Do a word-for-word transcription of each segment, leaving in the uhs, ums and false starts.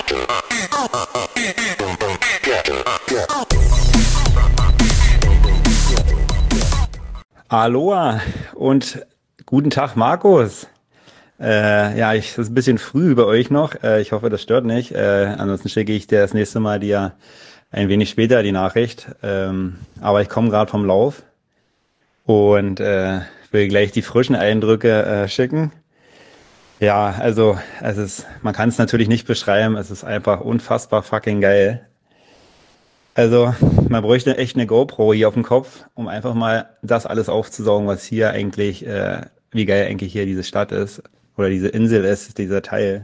Aloha und guten Tag, Markus. Äh, ja, ich, das ist ein bisschen früh bei euch noch. Äh, ich hoffe, das stört nicht. Äh, ansonsten schicke ich dir das nächste Mal dir ein wenig später die Nachricht. Ähm, aber ich komme gerade vom Lauf und äh, will gleich die frischen Eindrücke äh, schicken. Ja, also es ist, man kann es natürlich nicht beschreiben. Es ist einfach unfassbar fucking geil. Also, man bräuchte echt eine GoPro hier auf dem Kopf, um einfach mal das alles aufzusaugen, was hier eigentlich, äh, wie geil eigentlich hier diese Stadt ist oder diese Insel ist, dieser Teil.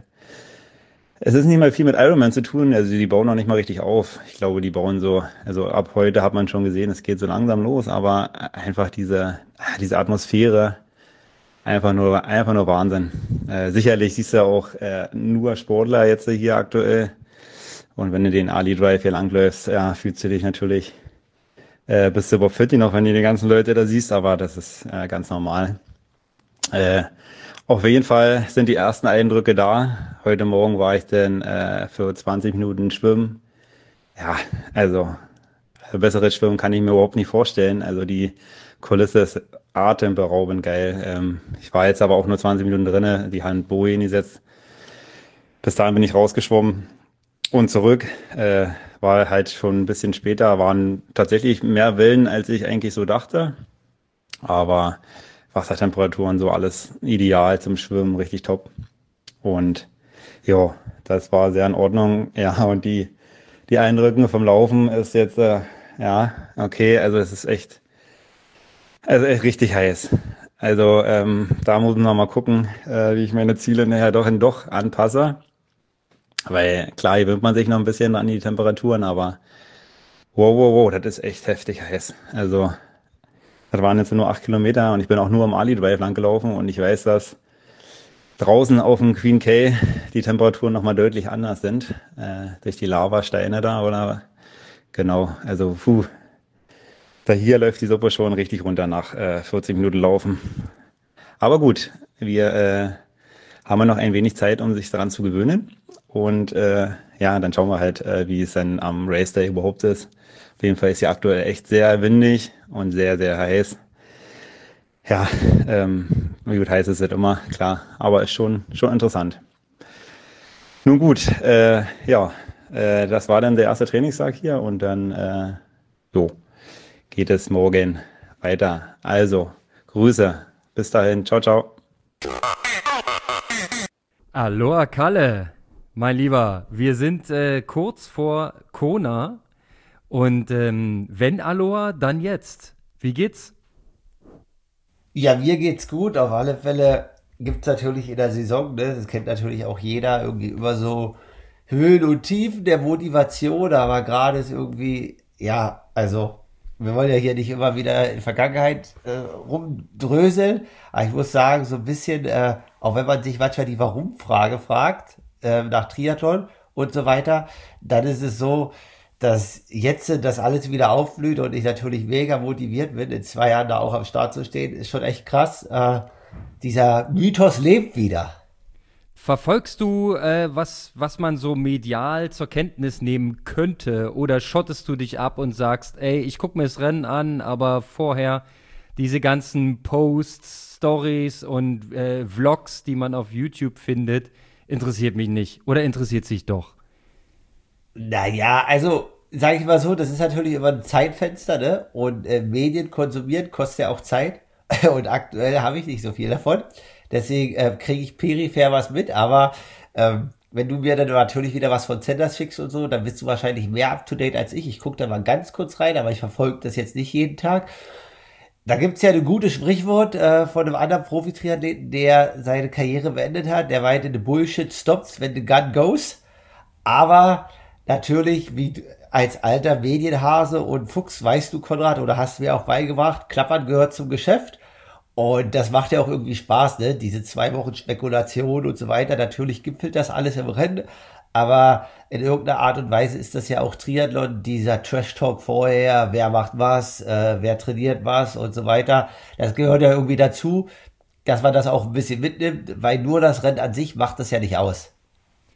Es ist nicht mal viel mit Iron Man zu tun, also die bauen noch nicht mal richtig auf. Ich glaube, die bauen so, also ab heute hat man schon gesehen, es geht so langsam los, aber einfach diese, diese Atmosphäre, einfach nur, einfach nur Wahnsinn. Äh, sicherlich siehst du auch äh, nur Sportler jetzt hier aktuell. Und wenn du den Ali Drive hier langläufst, ja, fühlst du dich natürlich, äh, bist du überhaupt fit noch, wenn du die ganzen Leute da siehst, aber das ist äh, ganz normal. Äh, auf jeden Fall sind die ersten Eindrücke da. Heute Morgen war ich dann äh, für zwanzig Minuten schwimmen. Ja, also äh, besseres Schwimmen kann ich mir überhaupt nicht vorstellen. Also die Kulisse ist atemberaubend geil. Ähm, ich war jetzt aber auch nur zwanzig Minuten drinne, die Hand Boje hingesetzt. Bis dahin bin ich rausgeschwommen. Und zurück, äh, war halt schon ein bisschen später, waren tatsächlich mehr Wellen, als ich eigentlich so dachte. Aber Wassertemperaturen, so alles ideal zum Schwimmen, richtig top. Und ja, das war sehr in Ordnung. Ja, und die, die Eindrücke vom Laufen ist jetzt, äh, ja, okay, also es ist echt, also echt richtig heiß. Also ähm, da muss man noch mal gucken, äh, wie ich meine Ziele nachher doch in doch anpasse. Weil klar, gewöhnt man sich noch ein bisschen an die Temperaturen, aber wow, wow, wow, das ist echt heftig heiß. Also, das waren jetzt nur acht Kilometer und ich bin auch nur am Ali Drive lang gelaufen und ich weiß, dass draußen auf dem Queen Cay die Temperaturen nochmal deutlich anders sind, äh, durch die Lavasteine da oder, genau, also, puh, da hier läuft die Suppe schon richtig runter nach äh, vierzig Minuten Laufen. Aber gut, wir äh, haben wir noch ein wenig Zeit, um sich daran zu gewöhnen. Und äh, ja, dann schauen wir halt, äh, wie es dann am Race Day überhaupt ist. Auf jeden Fall ist ja aktuell echt sehr windig und sehr, sehr heiß. Ja, ähm, wie gut heiß ist es immer, klar, aber ist schon, schon interessant. Nun gut, äh, ja, äh, das war dann der erste Trainingstag hier und dann äh, so geht es morgen weiter. Also, Grüße, bis dahin, ciao, ciao. Aloha Kalle, mein Lieber, wir sind äh, kurz vor Kona und ähm, wenn Aloha, dann jetzt. Wie geht's? Ja, mir geht's gut. Auf alle Fälle gibt's natürlich in der Saison, ne, das kennt natürlich auch jeder, irgendwie immer so Höhen und Tiefen der Motivation, aber gerade ist irgendwie, ja, also wir wollen ja hier nicht immer wieder in Vergangenheit äh, rumdröseln, aber ich muss sagen, so ein bisschen, äh, auch wenn man sich manchmal die Warum-Frage fragt, äh, nach Triathlon und so weiter, dann ist es so, dass jetzt das alles wieder aufblüht und ich natürlich mega motiviert bin, in zwei Jahren da auch am Start zu stehen, ist schon echt krass. Äh, dieser Mythos lebt wieder. Verfolgst du, äh, was, was man so medial zur Kenntnis nehmen könnte? Oder schottest du dich ab und sagst, ey, ich gucke mir das Rennen an, aber vorher diese ganzen Posts, Stories und äh, Vlogs, die man auf YouTube findet, interessiert mich nicht. Oder interessiert sich doch? Naja, also sage ich mal so, das ist natürlich immer ein Zeitfenster, ne? Und äh, Medien konsumieren kostet ja auch Zeit. Und aktuell habe ich nicht so viel davon. Deswegen äh, kriege ich peripher was mit. Aber ähm, wenn du mir dann natürlich wieder was von Senders schickst und so, dann bist du wahrscheinlich mehr up-to-date als ich. Ich gucke da mal ganz kurz rein, aber ich verfolge das jetzt nicht jeden Tag. Da gibt's ja ein gutes Sprichwort äh, von einem anderen Profi-Triathleten, der seine Karriere beendet hat. Der meinte, the bullshit stops when the gun goes. Aber natürlich, wie als alter Medienhase und Fuchs, weißt du, Konrad, oder hast du mir auch beigebracht, Klappern gehört zum Geschäft. Und das macht ja auch irgendwie Spaß, ne? Diese zwei Wochen Spekulation und so weiter. Natürlich gipfelt das alles im Rennen. Aber in irgendeiner Art und Weise ist das ja auch Triathlon, dieser Trash-Talk vorher, wer macht was, äh, wer trainiert was und so weiter. Das gehört ja irgendwie dazu, dass man das auch ein bisschen mitnimmt, weil nur das Rennen an sich macht das ja nicht aus.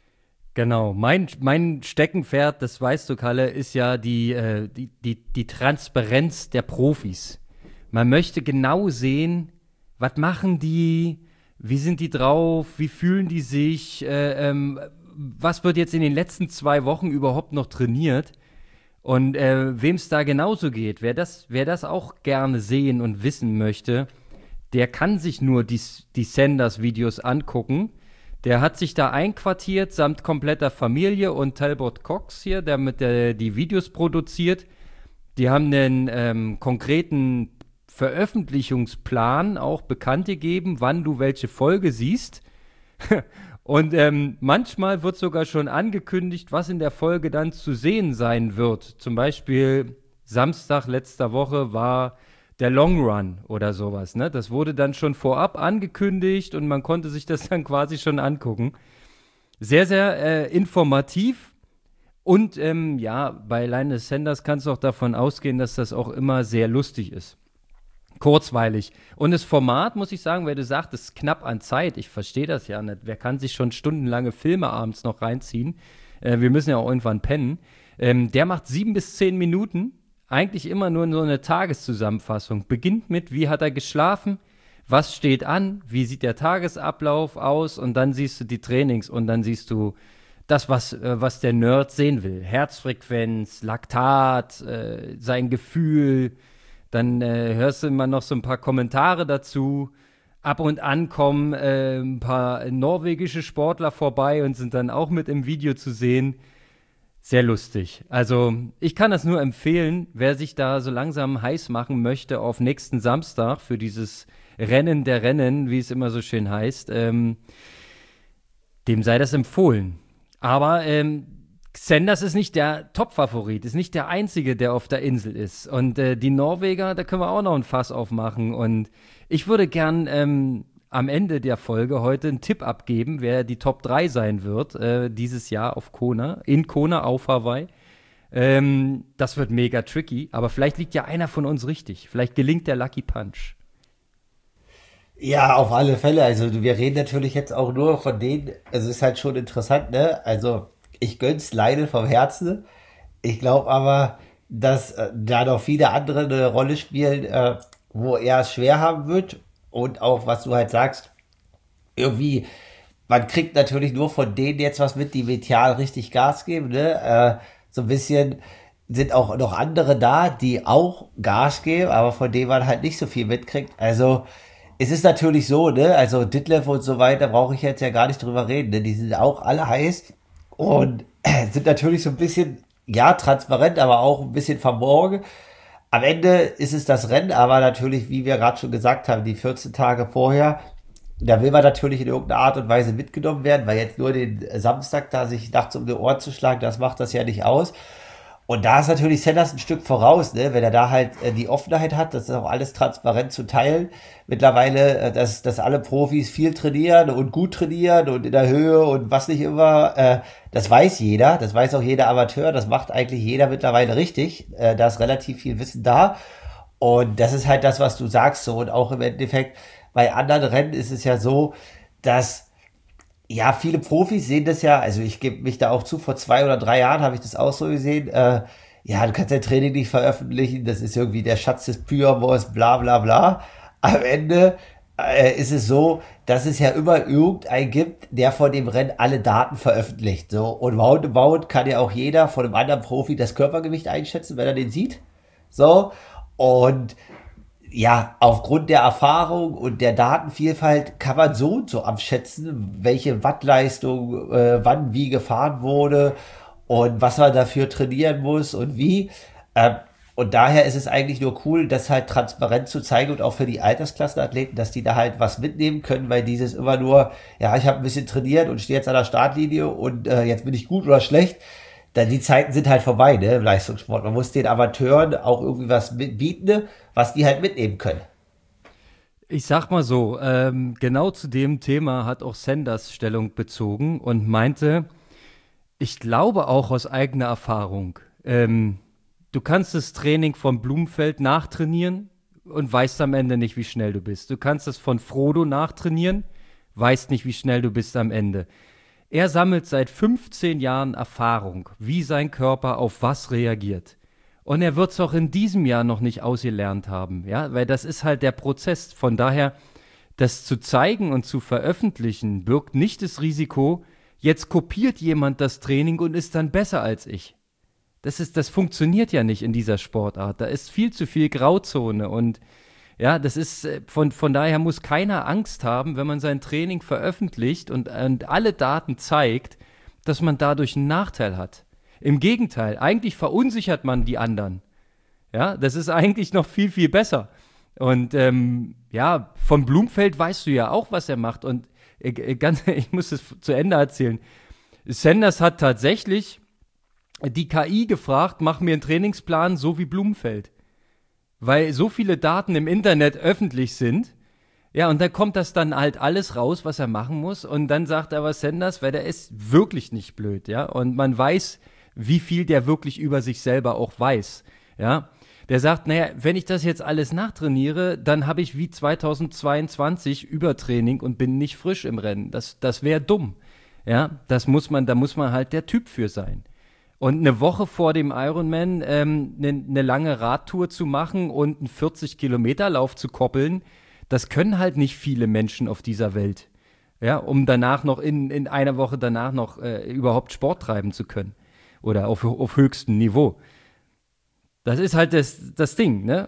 Genau, mein, mein Steckenpferd, das weißt du, Kalle, ist ja die, äh, die, die, die Transparenz der Profis. Man möchte genau sehen, was machen die, wie sind die drauf, wie fühlen die sich, äh, ähm, was wird jetzt in den letzten zwei Wochen überhaupt noch trainiert und äh, wem es da genauso geht. Wer das, wer das auch gerne sehen und wissen möchte, der kann sich nur die, die Sanders-Videos angucken. Der hat sich da einquartiert, samt kompletter Familie und Talbot Cox hier, der mit der die Videos produziert. Die haben einen ähm, konkreten Veröffentlichungsplan auch bekannt gegeben, wann du welche Folge siehst. Und ähm, manchmal wird sogar schon angekündigt, was in der Folge dann zu sehen sein wird. Zum Beispiel Samstag letzter Woche war der Long Run oder sowas, ne? Das wurde dann schon vorab angekündigt und man konnte sich das dann quasi schon angucken. Sehr, sehr äh, informativ und ähm, ja, bei Lionel Sanders kannst du auch davon ausgehen, dass das auch immer sehr lustig ist. Kurzweilig. Und das Format, muss ich sagen, wer du sagst, ist knapp an Zeit. Ich verstehe das ja nicht. Wer kann sich schon stundenlange Filme abends noch reinziehen? Äh, wir müssen ja auch irgendwann pennen. Ähm, der macht sieben bis zehn Minuten. Eigentlich immer nur so eine Tageszusammenfassung. Beginnt mit, wie hat er geschlafen, was steht an, wie sieht der Tagesablauf aus und dann siehst du die Trainings und dann siehst du das, was, äh, was der Nerd sehen will. Herzfrequenz, Laktat, äh, sein Gefühl. Dann äh, hörst du immer noch so ein paar Kommentare dazu. Ab und an kommen äh, ein paar norwegische Sportler vorbei und sind dann auch mit im Video zu sehen. Sehr lustig. Also ich kann das nur empfehlen, wer sich da so langsam heiß machen möchte auf nächsten Samstag für dieses Rennen der Rennen, wie es immer so schön heißt, ähm, dem sei das empfohlen. Aber ähm, Sanders ist nicht der Top-Favorit, ist nicht der Einzige, der auf der Insel ist. Und äh, die Norweger, da können wir auch noch ein Fass aufmachen. Und ich würde gern ähm, am Ende der Folge heute einen Tipp abgeben, wer die Top drei sein wird, äh, dieses Jahr auf Kona, in Kona auf Hawaii. Ähm, das wird mega tricky, aber vielleicht liegt ja einer von uns richtig. Vielleicht gelingt der Lucky Punch. Ja, auf alle Fälle. Also wir reden natürlich jetzt auch nur von denen, also ist halt schon interessant, ne? Also ich gönn's Lionel vom Herzen. Ich glaube aber, dass äh, da noch viele andere eine Rolle spielen, äh, wo er es schwer haben wird. Und auch, was du halt sagst, irgendwie, man kriegt natürlich nur von denen jetzt was mit, die medial richtig Gas geben, ne? Äh, so ein bisschen sind auch noch andere da, die auch Gas geben, aber von denen man halt nicht so viel mitkriegt. Also, es ist natürlich so, ne? Also, Ditlev und so weiter, brauche ich jetzt ja gar nicht drüber reden, ne? Die sind auch alle heiß und äh, sind natürlich so ein bisschen, ja, transparent, aber auch ein bisschen verborgen. Am Ende ist es das Rennen, aber natürlich, wie wir gerade schon gesagt haben, die vierzehn Tage vorher, da will man natürlich in irgendeiner Art und Weise mitgenommen werden, weil jetzt nur den Samstag da sich nachts um die Ohren zu schlagen, das macht das ja nicht aus. Und da ist natürlich Sanders ein Stück voraus, ne? Wenn er da halt äh, die Offenheit hat, das ist auch alles transparent zu teilen. Mittlerweile, äh, dass, dass alle Profis viel trainieren und gut trainieren und in der Höhe und was nicht immer, äh, das weiß jeder, das weiß auch jeder Amateur, das macht eigentlich jeder mittlerweile richtig. Äh, da ist relativ viel Wissen da. Und das ist halt das, was du sagst so. Und auch im Endeffekt, bei anderen Rennen ist es ja so, dass ja, viele Profis sehen das ja, also ich gebe mich da auch zu, vor zwei oder drei Jahren habe ich das auch so gesehen, äh, ja, du kannst dein Training nicht veröffentlichen, das ist irgendwie der Schatz des Pyamos, bla bla bla. Am Ende äh, ist es so, dass es ja immer irgendeinen gibt, der von dem Rennen alle Daten veröffentlicht. So. Und roundabout kann ja auch jeder von einem anderen Profi das Körpergewicht einschätzen, wenn er den sieht. So. Und ja, aufgrund der Erfahrung und der Datenvielfalt kann man so und so abschätzen, welche Wattleistung äh, wann wie gefahren wurde und was man dafür trainieren muss und wie. Ähm, und daher ist es eigentlich nur cool, das halt transparent zu zeigen und auch für die Altersklassenathleten, dass die da halt was mitnehmen können, weil dieses immer nur, ja, ich habe ein bisschen trainiert und stehe jetzt an der Startlinie und äh, jetzt bin ich gut oder schlecht. Dann die Zeiten sind halt vorbei, ne, im Leistungssport. Man muss den Amateuren auch irgendwie was bieten, ne, was die halt mitnehmen können. Ich sag mal so, ähm, genau zu dem Thema hat auch Sanders Stellung bezogen und meinte, ich glaube auch aus eigener Erfahrung, ähm, du kannst das Training von Blumenfeld nachtrainieren und weißt am Ende nicht, wie schnell du bist. Du kannst es von Frodo nachtrainieren, weißt nicht, wie schnell du bist am Ende. Er sammelt seit fünfzehn Jahren Erfahrung, wie sein Körper auf was reagiert. Und er wird es auch in diesem Jahr noch nicht ausgelernt haben, ja, weil das ist halt der Prozess. Von daher, das zu zeigen und zu veröffentlichen, birgt nicht das Risiko, jetzt kopiert jemand das Training und ist dann besser als ich. Das ist, das funktioniert ja nicht in dieser Sportart. Da ist viel zu viel Grauzone und ja, das ist, von, von daher muss keiner Angst haben, wenn man sein Training veröffentlicht und, und alle Daten zeigt, dass man dadurch einen Nachteil hat. Im Gegenteil, eigentlich verunsichert man die anderen. Ja, das ist eigentlich noch viel, viel besser. Und ähm, ja, von Blumfeld weißt du ja auch, was er macht. Und äh, ganz, ich muss es zu Ende erzählen. Sanders hat tatsächlich die K I gefragt, mach mir einen Trainingsplan so wie Blumfeld. Weil so viele Daten im Internet öffentlich sind. Ja, und da kommt das dann halt alles raus, was er machen muss. Und dann sagt aber Sanders, weil der ist wirklich nicht blöd, ja. Und man weiß, wie viel der wirklich über sich selber auch weiß, ja. Der sagt, naja, wenn ich das jetzt alles nachtrainiere, dann habe ich wie zweitausendzweiundzwanzig Übertraining und bin nicht frisch im Rennen. Das, das wäre dumm, ja. Das muss man, da muss man halt der Typ für sein. Und eine Woche vor dem Ironman ähm, eine, eine lange Radtour zu machen und einen vierzig-Kilometer-Lauf zu koppeln, das können halt nicht viele Menschen auf dieser Welt, ja, um danach noch in, in einer Woche danach noch äh, überhaupt Sport treiben zu können oder auf, auf höchstem Niveau. Das ist halt das, das Ding, ne?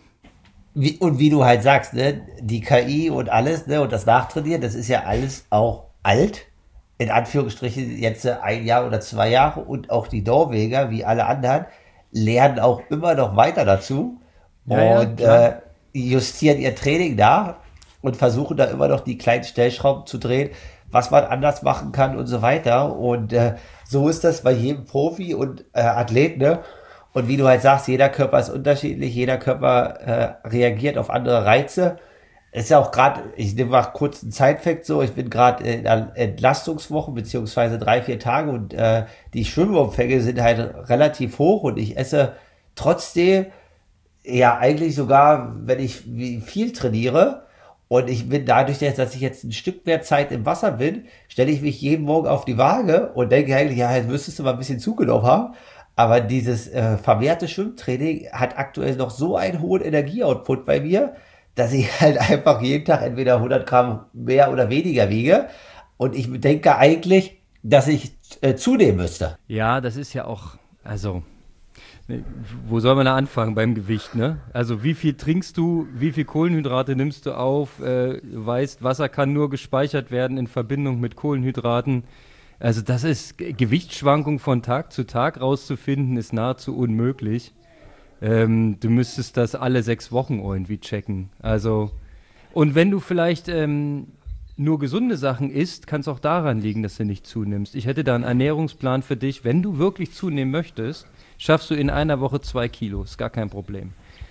Wie, und wie du halt sagst, ne, die K I und alles, ne, und das Nachtrainieren, das ist ja alles auch alt, in Anführungsstrichen jetzt ein Jahr oder zwei Jahre, und auch die Norweger, wie alle anderen, lernen auch immer noch weiter dazu Ja, und ja, äh, justieren ihr Training nach und versuchen da immer noch die kleinen Stellschrauben zu drehen, was man anders machen kann und so weiter. Und äh, so ist das bei jedem Profi und äh, Athlet, ne? Und wie du halt sagst, jeder Körper ist unterschiedlich, jeder Körper äh, reagiert auf andere Reize. Ist ja auch gerade, ich nehme mal kurz einen Zeitfakt so, ich bin gerade in einer Entlastungswoche, beziehungsweise drei, vier Tage, und äh, die Schwimmumfänge sind halt relativ hoch und ich esse trotzdem, ja eigentlich sogar, wenn ich wie viel trainiere, und ich bin dadurch, dass ich jetzt ein Stück mehr Zeit im Wasser bin, stelle ich mich jeden Morgen auf die Waage und denke eigentlich, ja, jetzt müsstest du mal ein bisschen zugenommen haben. Aber dieses äh, vermehrte Schwimmtraining hat aktuell noch so einen hohen Energieoutput bei mir, dass ich halt einfach jeden Tag entweder hundert Gramm mehr oder weniger wiege. Und ich denke eigentlich, dass ich äh, zunehmen müsste. Ja, das ist ja auch, also, ne, wo soll man da anfangen beim Gewicht, ne? Also wie viel trinkst du, wie viel Kohlenhydrate nimmst du auf? Äh, du weißt, Wasser kann nur gespeichert werden in Verbindung mit Kohlenhydraten. Also das ist, G- Gewichtsschwankung von Tag zu Tag rauszufinden, ist nahezu unmöglich. Ähm, du müsstest das alle sechs Wochen irgendwie checken. Also, und wenn du vielleicht ähm, nur gesunde Sachen isst, kann es auch daran liegen, dass du nicht zunimmst. Ich hätte da einen Ernährungsplan für dich. Wenn du wirklich zunehmen möchtest, schaffst du in einer Woche zwei Kilo. Ist gar kein Problem.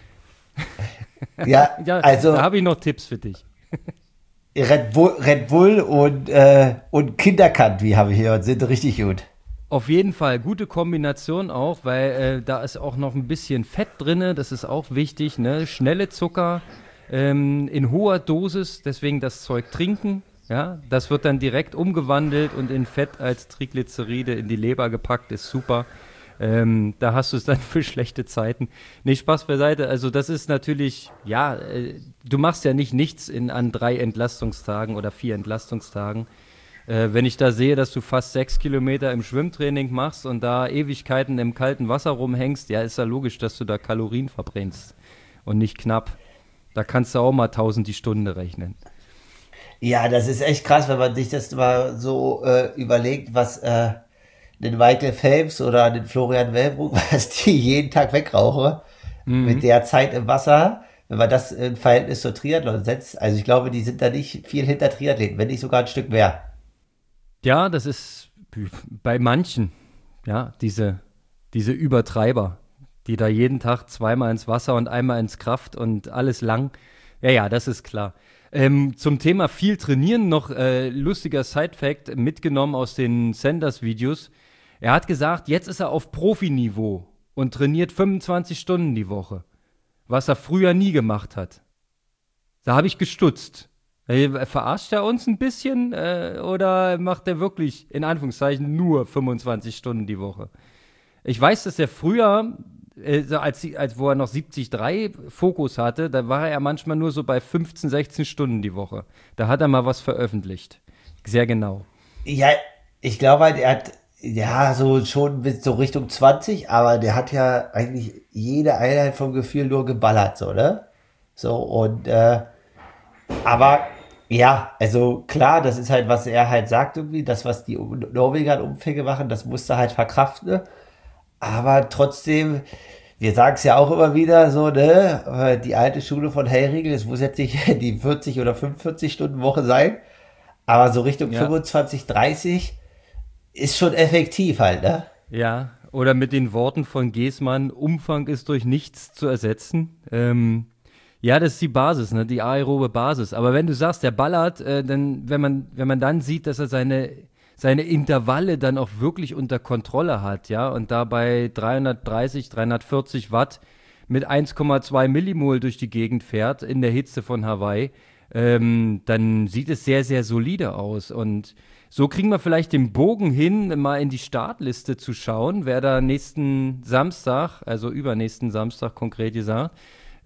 Ja, Ja, also da habe ich noch Tipps für dich. Red Bull, Red Bull und, äh, und Kinderkant, wie habe ich hier, sind richtig gut. Auf jeden Fall, gute Kombination auch, weil äh, da ist auch noch ein bisschen Fett drin, das ist auch wichtig, ne? Schnelle Zucker ähm, in hoher Dosis, deswegen das Zeug trinken, ja, das wird dann direkt umgewandelt und in Fett als Triglyceride in die Leber gepackt, ist super. Ähm, da hast du es dann für schlechte Zeiten. Nee, Spaß beiseite, also das ist natürlich, ja, äh, du machst ja nicht nichts in, an drei Entlastungstagen oder vier Entlastungstagen. Äh, wenn ich da sehe, dass du fast sechs Kilometer im Schwimmtraining machst und da Ewigkeiten im kalten Wasser rumhängst, ja, ist ja logisch, dass du da Kalorien verbrennst und nicht knapp. Da kannst du auch mal tausend die Stunde rechnen. Ja, das ist echt krass, wenn man sich das mal so äh, überlegt, was äh, den Michael Phelps oder den Florian Wellbrook, was die jeden Tag wegrauchen, mit der Zeit im Wasser, wenn man das in Verhältnis zur Triathlon setzt. Also ich glaube, die sind da nicht viel hinter Triathleten, wenn nicht sogar ein Stück mehr. Ja, das ist bei manchen, ja, diese, diese Übertreiber, die da jeden Tag zweimal ins Wasser und einmal ins Kraft und alles lang. Ja, ja, das ist klar. Ähm, zum Thema viel trainieren noch äh, lustiger Side-Fact mitgenommen aus den Sanders-Videos. Er hat gesagt, jetzt ist er auf Profiniveau und trainiert fünfundzwanzig Stunden die Woche, was er früher nie gemacht hat. Da habe ich gestutzt. Äh, Verarscht er uns ein bisschen äh, oder macht er wirklich, in Anführungszeichen, nur fünfundzwanzig Stunden die Woche? Ich weiß, dass er früher, äh, so als, als wo er noch siebzig Komma drei Fokus hatte, da war er manchmal nur so bei fünfzehn, sechzehn Stunden die Woche. Da hat er mal was veröffentlicht. Sehr genau. Ja, ich glaube halt, er hat, ja, so schon bis so Richtung zwanzig, aber der hat ja eigentlich jede Einheit vom Gefühl nur geballert, so, ne? So, und, äh, aber, ja, also klar, das ist halt, was er halt sagt irgendwie, das, was die Norweger an Umfänge machen, das musste halt verkraften, ne? Aber trotzdem, wir sagen es ja auch immer wieder so, ne, äh, die alte Schule von Hellriegel, es muss jetzt nicht die vierzig oder fünfundvierzig Stunden Woche sein, aber so Richtung Ja. fünfundzwanzig, dreißig ist schon effektiv halt, ne? Ja, oder mit den Worten von Geßmann, Umfang ist durch nichts zu ersetzen. Ähm, ja, das ist die Basis, ne, die aerobe Basis. Aber wenn du sagst, der ballert, äh, dann, wenn man, wenn man dann sieht, dass er seine, seine Intervalle dann auch wirklich unter Kontrolle hat, ja, und dabei dreihundertdreißig, dreihundertvierzig Watt mit eins Komma zwei Millimol durch die Gegend fährt in der Hitze von Hawaii, ähm, dann sieht es sehr, sehr solide aus. Und so kriegen wir vielleicht den Bogen hin, mal in die Startliste zu schauen, wer da nächsten Samstag, also übernächsten Samstag konkret gesagt,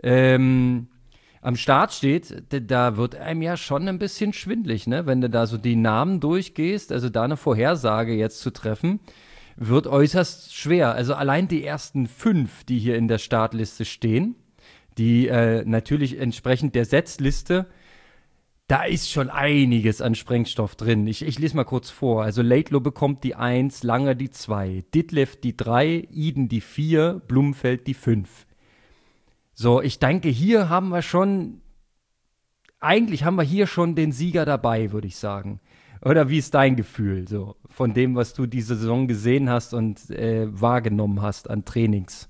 ähm, am Start steht. D- Da wird einem ja schon ein bisschen schwindlig, ne? Wenn du da so die Namen durchgehst, also da eine Vorhersage jetzt zu treffen, wird äußerst schwer. Also allein die ersten fünf, die hier in der Startliste stehen, die äh, natürlich entsprechend der Setzliste, da ist schon einiges an Sprengstoff drin. Ich, ich lese mal kurz vor. Also Laidlaw bekommt die eins, Langer die zwei, Ditlev die drei, Eden die vier, Blumfeld die fünf. So, ich denke, hier haben wir schon, eigentlich haben wir hier schon den Sieger dabei, würde ich sagen. Oder wie ist dein Gefühl so von dem, was du diese Saison gesehen hast und äh, wahrgenommen hast an Trainings?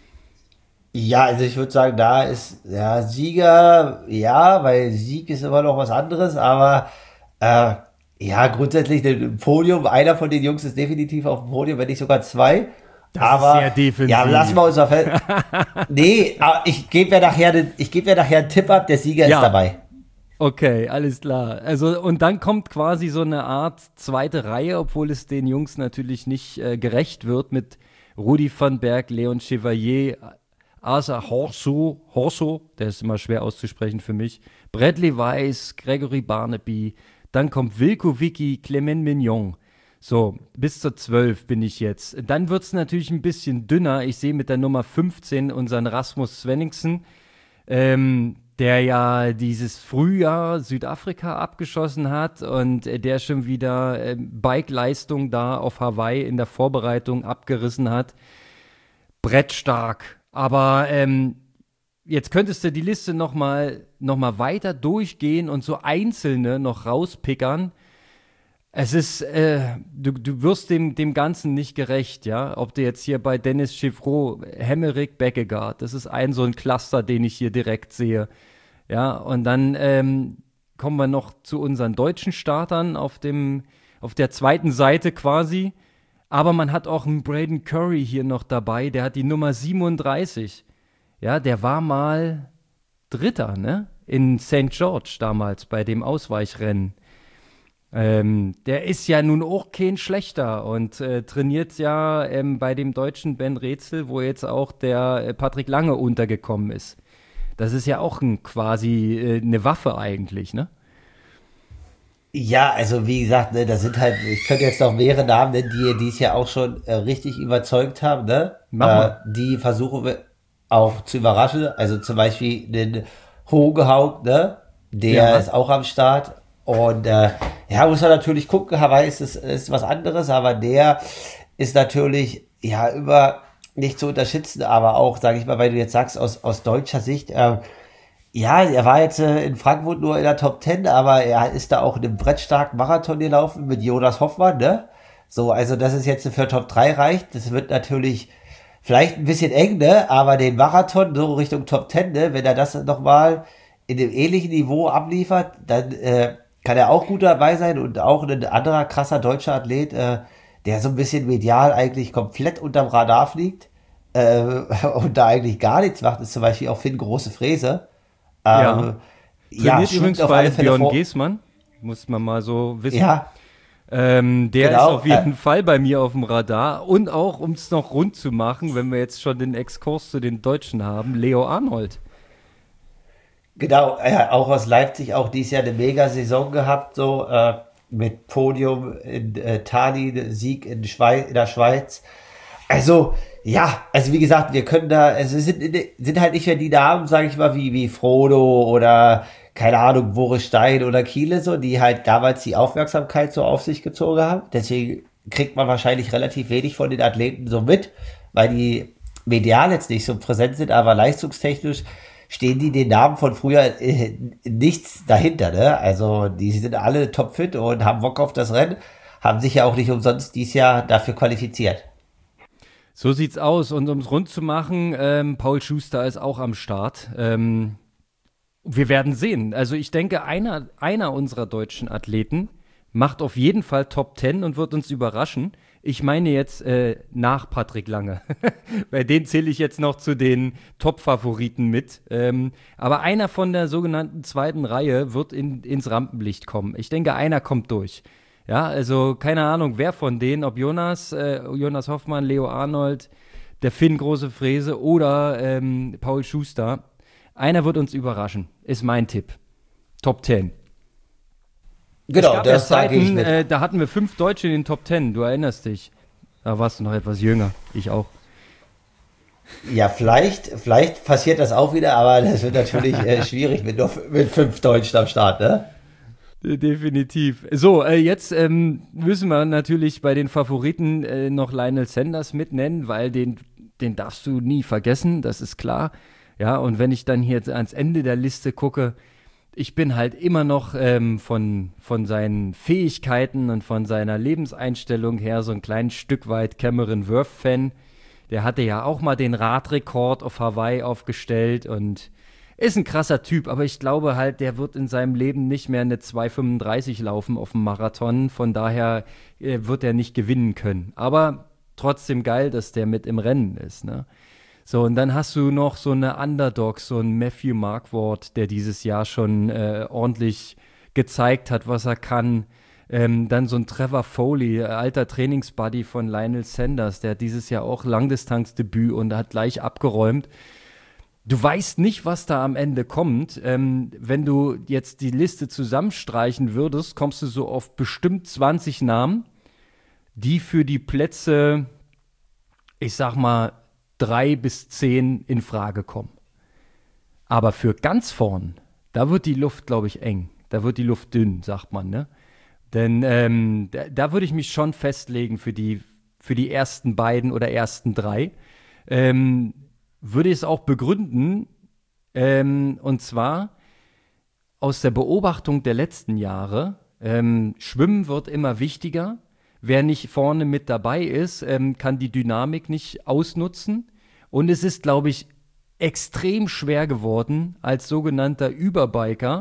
Ja, also ich würde sagen, da ist, ja, Sieger, ja, weil Sieg ist immer noch was anderes, aber, äh, ja, grundsätzlich ein Podium, einer von den Jungs ist definitiv auf dem Podium, wenn nicht sogar zwei. Das ist aber, sehr defensiv. ja, lassen wir uns auf, nee, aber ich gebe ja nachher, den- ich gebe ja nachher einen Tipp ab, der Sieger Ja. ist dabei. Okay, alles klar. Also, und dann kommt quasi so eine Art zweite Reihe, obwohl es den Jungs natürlich nicht äh, gerecht wird mit Rudi van Berg, Leon Chevalier, Asa Horso, Horso, der ist immer schwer auszusprechen für mich, Bradley Weiss, Gregory Barnaby, dann kommt Wilco Vicky, Clement Mignon. So, bis zur zwölf bin ich jetzt. Dann wird es natürlich ein bisschen dünner. Ich sehe mit der Nummer fünfzehn unseren Rasmus Svenningsen, ähm, der ja dieses Frühjahr Südafrika abgeschossen hat und äh, der schon wieder äh, Bike-Leistung da auf Hawaii in der Vorbereitung abgerissen hat. Brettstark. Aber ähm, jetzt könntest du die Liste noch mal, noch mal weiter durchgehen und so einzelne noch rauspickern. Es ist, äh, du, du wirst dem, dem Ganzen nicht gerecht, ja. Ob du jetzt hier bei Dennis Chevreau, Hemmerich, Beckegaard, das ist ein so ein Cluster, den ich hier direkt sehe. Ja, und dann ähm, kommen wir noch zu unseren deutschen Startern auf dem, auf der zweiten Seite quasi. Aber man hat auch einen Braden Curry hier noch dabei, der hat die Nummer siebenunddreißig. Ja, der war mal Dritter, ne? In Saint George damals bei dem Ausweichrennen. Ähm, der ist ja nun auch kein schlechter und äh, trainiert ja ähm, bei dem deutschen Ben Rätsel, wo jetzt auch der äh, Patrick Lange untergekommen ist. Das ist ja auch ein, quasi äh, eine Waffe eigentlich, ne? Ja, also wie gesagt, ne, das sind halt, ich könnte jetzt noch mehrere Namen nennen, die dies ja auch schon äh, richtig überzeugt haben, ne? Mach äh, mal. Die versuchen wir auch zu überraschen. Also zum Beispiel den Hogehaug, ne? Der Ja. ist auch am Start. Und äh, ja, muss man natürlich gucken, Hawaii ist, ist, ist was anderes, aber der ist natürlich ja immer nicht zu unterschätzen, aber auch, sage ich mal, weil du jetzt sagst, aus, aus deutscher Sicht, äh, ja, er war jetzt äh, in Frankfurt nur in der Top Ten, aber er ist da auch in einem brettstarken Marathon gelaufen mit Jonas Hoffmann, ne? So, also dass es jetzt für Top drei reicht, das wird natürlich vielleicht ein bisschen eng, ne? Aber den Marathon so Richtung Top Ten, ne? Wenn er das nochmal in dem ähnlichen Niveau abliefert, dann äh, kann er auch gut dabei sein und auch ein anderer krasser deutscher Athlet, äh, der so ein bisschen medial eigentlich komplett unterm Radar fliegt äh, und da eigentlich gar nichts macht, ist zum Beispiel auch Finn Große Fräse. Ähm, Ja. Ja, Trainiert stimmt übrigens auf bei alle Fälle Björn vor. Geßmann, muss man mal so wissen. Ja, Ähm, der ist genau. auf Äh, jeden Fall bei mir auf dem Radar. Und auch, um es noch rund zu machen, wenn wir jetzt schon den Exkurs zu den Deutschen haben, Leo Arnold. Genau, äh, auch aus Leipzig, auch dieses Jahr eine Mega-Saison gehabt, so äh, mit Podium in äh, Tallinn, Sieg in, Schweiz, in der Schweiz. Also, ja, also wie gesagt, wir können da, also es sind, sind halt nicht mehr die Namen, sage ich mal, wie, wie Frodo oder, keine Ahnung, Boris Stein oder Kiele, so, die halt damals die Aufmerksamkeit so auf sich gezogen haben. Deswegen kriegt man wahrscheinlich relativ wenig von den Athleten so mit, weil die medial jetzt nicht so präsent sind, aber leistungstechnisch stehen die den Namen von früher äh, nichts dahinter, ne? Also die sind alle topfit und haben Bock auf das Rennen, haben sich ja auch nicht umsonst dieses Jahr dafür qualifiziert. So sieht's aus. Und um es rund zu machen, ähm, Paul Schuster ist auch am Start. Ähm, wir werden sehen. Also ich denke, einer, einer unserer deutschen Athleten macht auf jeden Fall Top Ten und wird uns überraschen. Ich meine jetzt äh, nach Patrick Lange. Bei dem zähle ich jetzt noch zu den Top-Favoriten mit. Ähm, aber einer von der sogenannten zweiten Reihe wird in, ins Rampenlicht kommen. Ich denke, einer kommt durch. Ja, also keine Ahnung, wer von denen, ob Jonas, äh, Jonas Hoffmann, Leo Arnold, der Finn Große Fräse oder ähm, Paul Schuster. Einer wird uns überraschen, ist mein Tipp. Top Ten. Es Genau, gab ja das sage ich Zeiten, mit. äh, da hatten wir fünf Deutsche in den Top Ten, du erinnerst dich. Da warst du noch etwas jünger, ich auch. Ja, vielleicht, vielleicht passiert das auch wieder, aber das wird natürlich äh, schwierig mit, nur, mit fünf Deutschen am Start, ne? Definitiv. So, äh, jetzt ähm, müssen wir natürlich bei den Favoriten äh, noch Lionel Sanders mit nennen, weil den, den darfst du nie vergessen, das ist klar. Ja, und wenn ich dann hier jetzt ans Ende der Liste gucke, ich bin halt immer noch ähm, von, von seinen Fähigkeiten und von seiner Lebenseinstellung her so ein kleines Stück weit Cameron Worth-Fan. Der hatte ja auch mal den Radrekord auf Hawaii aufgestellt und ist ein krasser Typ, aber ich glaube halt, der wird in seinem Leben nicht mehr eine zwei fünfunddreißig laufen auf dem Marathon. Von daher äh, wird er nicht gewinnen können. Aber trotzdem geil, dass der mit im Rennen ist, ne? So, und dann hast du noch so eine Underdog, so einen Matthew Marquardt, der dieses Jahr schon äh, ordentlich gezeigt hat, was er kann. Ähm, dann so ein Trevor Foley, äh, alter Trainingsbuddy von Lionel Sanders, der hat dieses Jahr auch Langdistanzdebüt und hat gleich abgeräumt. Du weißt nicht, was da am Ende kommt. Ähm, wenn du jetzt die Liste zusammenstreichen würdest, kommst du so auf bestimmt zwanzig Namen, die für die Plätze, ich sag mal, drei bis zehn in Frage kommen. Aber für ganz vorn, da wird die Luft, glaube ich, eng. Da wird die Luft dünn, sagt man, ne? Denn ähm, da, da würde ich mich schon festlegen für die, für die ersten beiden oder ersten drei. Ähm, würde ich es auch begründen, ähm, und zwar aus der Beobachtung der letzten Jahre. Ähm, Schwimmen wird immer wichtiger. Wer nicht vorne mit dabei ist, ähm, kann die Dynamik nicht ausnutzen. Und es ist, glaube ich, extrem schwer geworden, als sogenannter Überbiker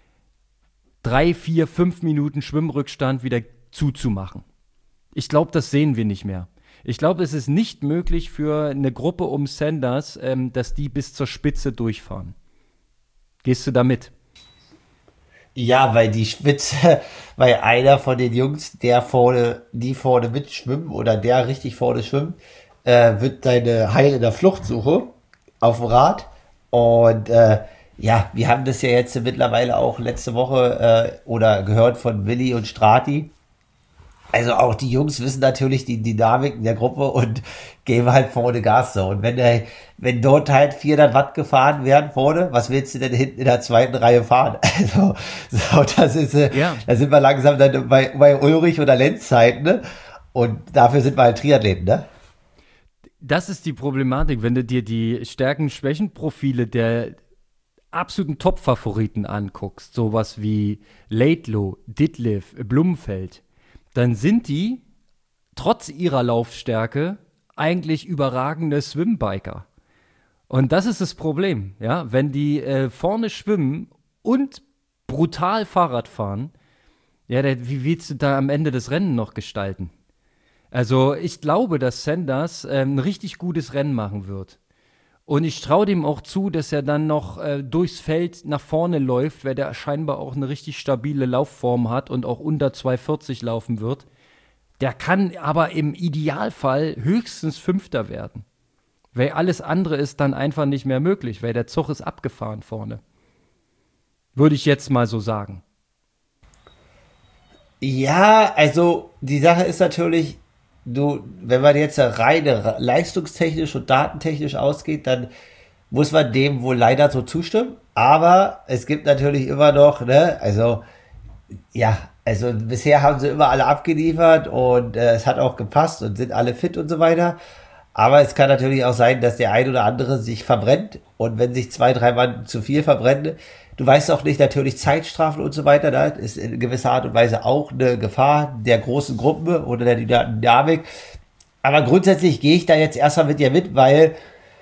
drei, vier, fünf Minuten Schwimmrückstand wieder zuzumachen. Ich glaube, das sehen wir nicht mehr. Ich glaube, es ist nicht möglich für eine Gruppe um Sanders, ähm, dass die bis zur Spitze durchfahren. Gehst du da mit? Ja, weil die Spitze, weil einer von den Jungs, der vorne, die vorne mitschwimmen oder der richtig vorne schwimmt, äh, wird deine Heil in der Fluchtsuche auf dem Rad. Und äh, ja, wir haben das ja jetzt mittlerweile auch letzte Woche äh, oder gehört von Willi und Strati. Also auch die Jungs wissen natürlich die Dynamiken der Gruppe und geben halt vorne Gas so. Und wenn der, wenn dort halt vierhundert Watt gefahren werden vorne, was willst du denn hinten in der zweiten Reihe fahren? Also, so, das ist, äh, Ja. da sind wir langsam dann bei, bei Ulrich oder Lenz Zeiten, ne? Und dafür sind wir halt Triathleten, ne? Das ist die Problematik, wenn du dir die Stärken-Schwächen-Profile der absoluten Top-Favoriten anguckst, sowas wie Laidlow, Ditlev, Blumfeld, dann sind die trotz ihrer Laufstärke eigentlich überragende Swimbiker. Und das ist das Problem, ja, wenn die äh, vorne schwimmen und brutal Fahrrad fahren, ja, der, wie willst du da am Ende das Rennen noch gestalten? Also ich glaube, dass Sanders ähm, ein richtig gutes Rennen machen wird. Und ich traue dem auch zu, dass er dann noch äh, durchs Feld nach vorne läuft, weil der scheinbar auch eine richtig stabile Laufform hat und auch unter zwei vierzig laufen wird. Der kann aber im Idealfall höchstens Fünfter werden. Weil alles andere ist dann einfach nicht mehr möglich, weil der Zug ist abgefahren vorne. Würde ich jetzt mal so sagen. Ja, also die Sache ist natürlich, du, wenn man jetzt rein leistungstechnisch und datentechnisch ausgeht, dann muss man dem wohl leider so zustimmen. Aber es gibt natürlich immer noch, ne, also, ja, also bisher haben sie immer alle abgeliefert und äh, es hat auch gepasst und sind alle fit und so weiter. Aber es kann natürlich auch sein, dass der ein oder andere sich verbrennt und wenn sich zwei, drei Mann zu viel verbrennen, du weißt auch nicht, natürlich Zeitstrafen und so weiter, da ist in gewisser Art und Weise auch eine Gefahr der großen Gruppe oder der Dynamik. Aber grundsätzlich gehe ich da jetzt erstmal mit dir mit, weil,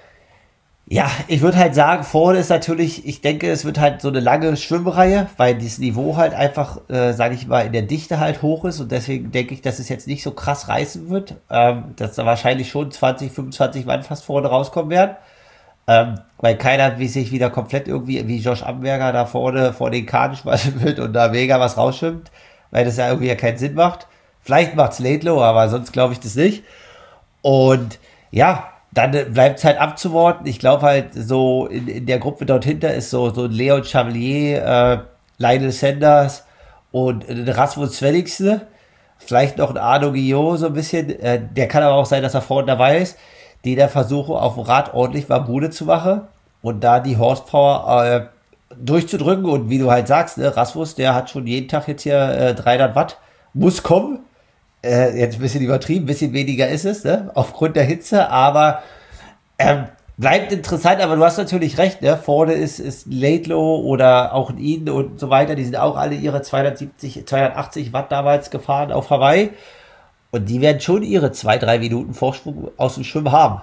ja, ich würde halt sagen, vorne ist natürlich, ich denke, es wird halt so eine lange Schwimmreihe, weil das Niveau halt einfach, äh, sage ich mal, in der Dichte halt hoch ist und deswegen denke ich, dass es jetzt nicht so krass reißen wird, ähm, dass da wahrscheinlich schon zwanzig, fünfundzwanzig Mann fast vorne rauskommen werden. Ähm, weil keiner wie sich wieder komplett irgendwie wie Josh Amberger da vorne vor den Kahn schmeißen wird und da mega was rausschwimmt, weil das ja irgendwie ja keinen Sinn macht. Vielleicht macht's Laidlow, aber sonst glaube ich das nicht. Und ja, dann bleibt es halt abzuwarten. Ich glaube halt so in, in der Gruppe dort hinter ist so, so Leon Chevalier, äh, Lionel Sanders und äh, Rasmus Svenningsen. Vielleicht noch ein Arnaud Guillot so ein bisschen. Äh, der kann aber auch sein, dass er vorne dabei ist. Die da versuchen, auf dem Rad ordentlich Bude zu machen und da die Horsepower äh, durchzudrücken. Und wie du halt sagst, ne, Rasmus, der hat schon jeden Tag jetzt hier äh, dreihundert Watt, muss kommen. Äh, jetzt ein bisschen übertrieben, ein bisschen weniger ist es, ne, aufgrund der Hitze, aber ähm, bleibt interessant, aber du hast natürlich recht, ne, vorne ist, ist Laidlow oder auch ein Eden und so weiter, die sind auch alle ihre zweihundertsiebzig, zweihundertachtzig Watt damals gefahren auf Hawaii. Und die werden schon ihre zwei, drei Minuten Vorsprung aus dem Schwimmen haben.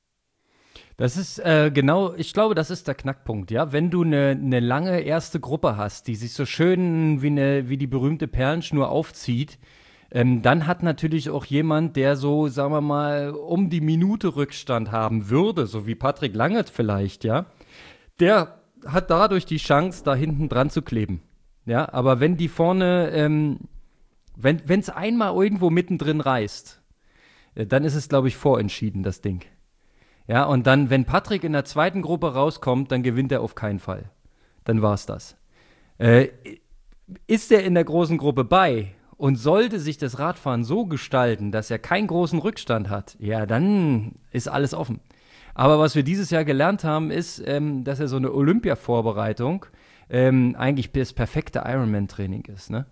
Das ist äh, genau, ich glaube, das ist der Knackpunkt, ja. Wenn du eine ne lange erste Gruppe hast, die sich so schön wie, ne, wie die berühmte Perlenschnur aufzieht, ähm, dann hat natürlich auch jemand, der so, sagen wir mal, um die Minute Rückstand haben würde, so wie Patrick Lange vielleicht, ja, der hat dadurch die Chance, da hinten dran zu kleben. Ja, aber wenn die vorne, ähm, wenn es einmal irgendwo mittendrin reißt, äh, dann ist es, glaube ich, vorentschieden, das Ding. Ja, und dann, wenn Patrick in der zweiten Gruppe rauskommt, dann gewinnt er auf keinen Fall. Dann war's das. Äh, ist er in der großen Gruppe bei und sollte sich das Radfahren so gestalten, dass er keinen großen Rückstand hat, ja, dann ist alles offen. Aber was wir dieses Jahr gelernt haben, ist, ähm, dass er so eine Olympia-Vorbereitung ähm, eigentlich das perfekte Ironman-Training ist, ne?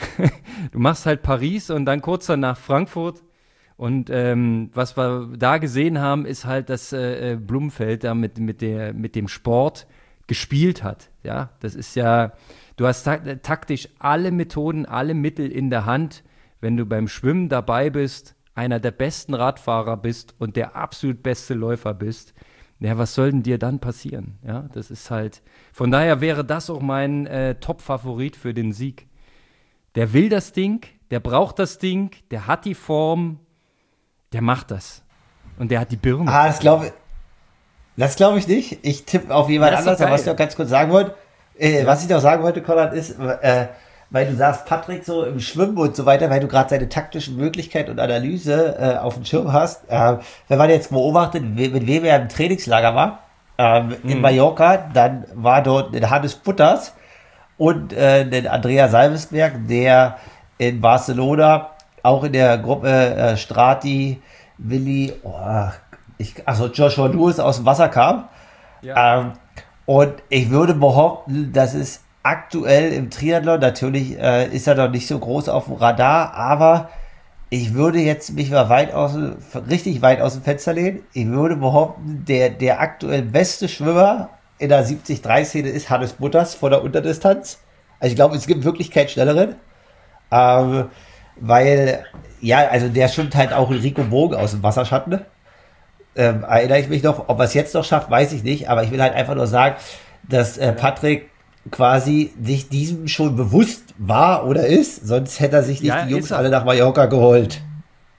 Du machst halt Paris und dann kurz danach Frankfurt. Und ähm, was wir da gesehen haben, ist halt, dass äh, Blumfeld da mit, mit, der, mit dem Sport gespielt hat. Ja, das ist ja, du hast ta- taktisch alle Methoden, alle Mittel in der Hand, wenn du beim Schwimmen dabei bist, einer der besten Radfahrer bist und der absolut beste Läufer bist. Ja, was soll denn dir dann passieren? Ja, das ist halt, von daher wäre das auch mein äh, Top-Favorit für den Sieg. Der will das Ding, der braucht das Ding, der hat die Form, der macht das. Und der hat die Birne. Ah, das glaube das glaube ich nicht. Ich tippe auf jemand Ja, anders, aber was ich noch ganz kurz sagen wollte, äh, ja. was ich noch sagen wollte, Konrad, ist, äh, weil du sagst, Patrick so im Schwimmen und so weiter, weil du gerade seine taktischen Möglichkeiten und Analyse äh, auf dem Schirm hast. Äh, wenn man jetzt beobachtet, mit wem er im Trainingslager war, ähm, mhm. in Mallorca, dann war dort ein Hannes Butters und äh, den Andrea Salvesberg, der in Barcelona auch in der Gruppe äh, Strati, Willi, oh, ich, also Joshua Lewis aus dem Wasser kam. Ja. Ähm, und ich würde behaupten, dass es aktuell im Triathlon, natürlich äh, ist er noch nicht so groß auf dem Radar, aber ich würde jetzt mich mal weit aus, richtig weit aus dem Fenster lehnen. Ich würde behaupten, der, der aktuell beste Schwimmer in der siebzig drei Szene ist Hannes Butters von der Unterdistanz. Also ich glaube, es gibt wirklich keinen schnelleren. Ähm, weil, ja, also der schwimmt halt auch Rico Bogen aus dem Wasserschatten. Ähm, erinnere ich mich noch, ob er es jetzt noch schafft, weiß ich nicht, aber ich will halt einfach nur sagen, dass äh, Patrick quasi sich diesem schon bewusst war oder ist, sonst hätte er sich nicht ja, die Jungs alle nach Mallorca geholt.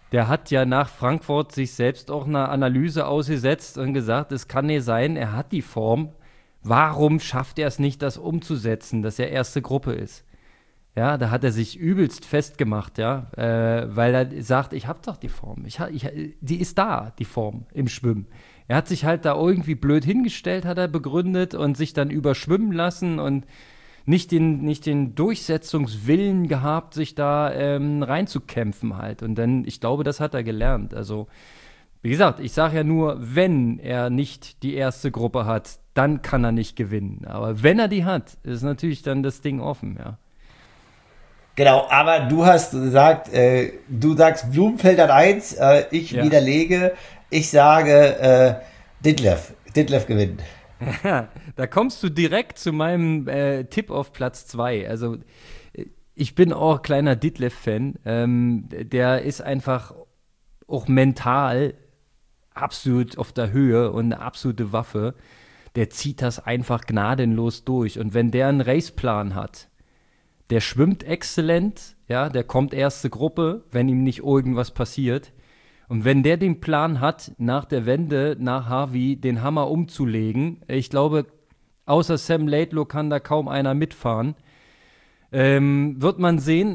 Der hat ja nach Frankfurt sich selbst auch eine Analyse ausgesetzt und gesagt, es kann nicht sein, er hat die Form. Warum schafft er es nicht, das umzusetzen, dass er erste Gruppe ist? Ja, da hat er sich übelst festgemacht, ja, äh, weil er sagt, ich hab doch die Form. Ich, ich, die ist da, die Form im Schwimmen. Er hat sich halt da irgendwie blöd hingestellt, hat er begründet und sich dann überschwimmen lassen und nicht den, nicht den Durchsetzungswillen gehabt, sich da ähm, reinzukämpfen halt. Und dann, ich glaube, das hat er gelernt. Also, wie gesagt, ich sage ja nur, wenn er nicht die erste Gruppe hat, dann kann er nicht gewinnen. Aber wenn er die hat, ist natürlich dann das Ding offen, ja. Genau, aber du hast gesagt, äh, du sagst Blumenfeld an eins, äh, ich Ja. widerlege, ich sage äh, Ditlev, Ditlev gewinnt. Da kommst du direkt zu meinem äh, Tipp auf Platz zwei. Also, äh, ich bin auch kleiner Ditlev-Fan. Ähm, der ist einfach auch mental absolut auf der Höhe und eine absolute Waffe. Der zieht das einfach gnadenlos durch. Und wenn der einen Raceplan hat, der schwimmt exzellent, ja, der kommt erste Gruppe, wenn ihm nicht irgendwas passiert. Und wenn der den Plan hat, nach der Wende, nach Harvey, den Hammer umzulegen, ich glaube, außer Sam Laidlow kann da kaum einer mitfahren, ähm, wird man sehen.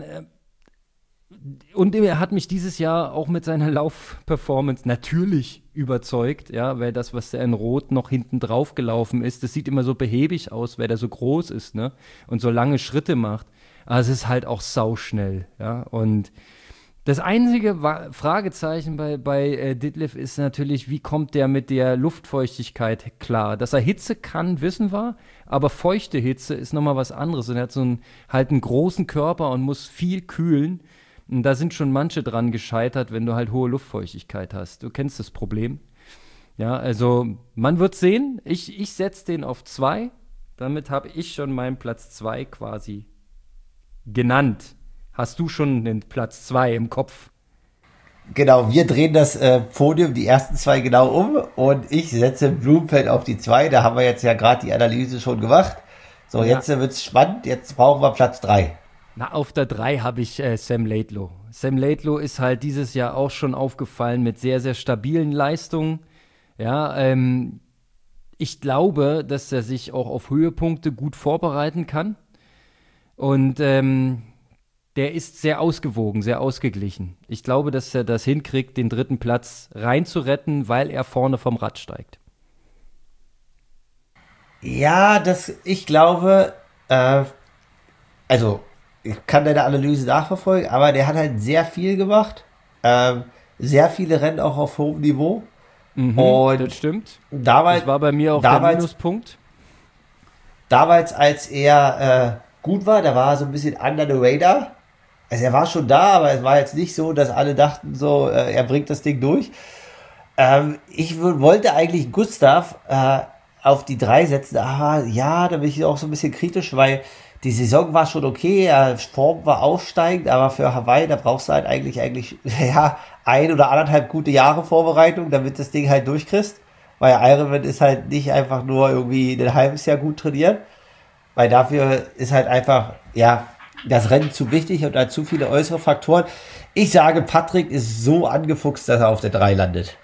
Und er hat mich dieses Jahr auch mit seiner Laufperformance natürlich überzeugt, ja, weil das, was der in Rot noch hinten drauf gelaufen ist, das sieht immer so behäbig aus, weil der so groß ist, ne, und so lange Schritte macht. Aber es ist halt auch sauschnell, ja, und das einzige Wa- Fragezeichen bei, bei äh, Ditlev ist natürlich, wie kommt der mit der Luftfeuchtigkeit klar? Dass er Hitze kann, wissen wir, aber feuchte Hitze ist nochmal was anderes. Und er hat so einen, halt einen großen Körper und muss viel kühlen. Und da sind schon manche dran gescheitert, wenn du halt hohe Luftfeuchtigkeit hast. Du kennst das Problem. Ja, also man wird sehen. Ich, ich setze den auf zwei. Damit habe ich schon meinen Platz zwei quasi genannt. Hast du schon den Platz zwei im Kopf? Genau, wir drehen das äh, Podium, die ersten zwei genau um und ich setze Blumenfeld auf die zwei. Da haben wir jetzt ja gerade die Analyse schon gemacht. So, Ja. jetzt äh, wird's spannend. Jetzt brauchen wir Platz drei. Na, auf der drei habe ich äh, Sam Laidlow. Sam Laidlow ist halt dieses Jahr auch schon aufgefallen mit sehr, sehr stabilen Leistungen. Ja, ähm, ich glaube, dass er sich auch auf Höhepunkte gut vorbereiten kann. Und ähm, der ist sehr ausgewogen, sehr ausgeglichen. Ich glaube, dass er das hinkriegt, den dritten Platz reinzuretten, weil er vorne vom Rad steigt. Ja, das, ich glaube, äh, also ich kann deine Analyse nachverfolgen, aber der hat halt sehr viel gemacht. Ähm, sehr viele Rennen auch auf hohem Niveau. Mhm, Und das stimmt. damals, Das war bei mir auch der damals, Minuspunkt. damals, als er äh, gut war, da war er so ein bisschen under the radar. Also er war schon da, aber es war jetzt nicht so, dass alle dachten so, äh, er bringt das Ding durch. Ähm, ich w- wollte eigentlich Gustav äh, auf die drei setzen, aber ja, da bin ich auch so ein bisschen kritisch, weil die Saison war schon okay, äh, Form war aufsteigend, aber für Hawaii, da brauchst du halt eigentlich, eigentlich, ja, ein oder anderthalb gute Jahre Vorbereitung, damit das Ding halt durchkriegst. Weil Ironman ist halt nicht einfach nur irgendwie ein halbes Jahr gut trainieren, weil dafür ist halt einfach, ja, das Rennen zu wichtig und hat zu viele äußere Faktoren. Ich sage, Patrick ist so angefuchst, dass er auf der drei landet.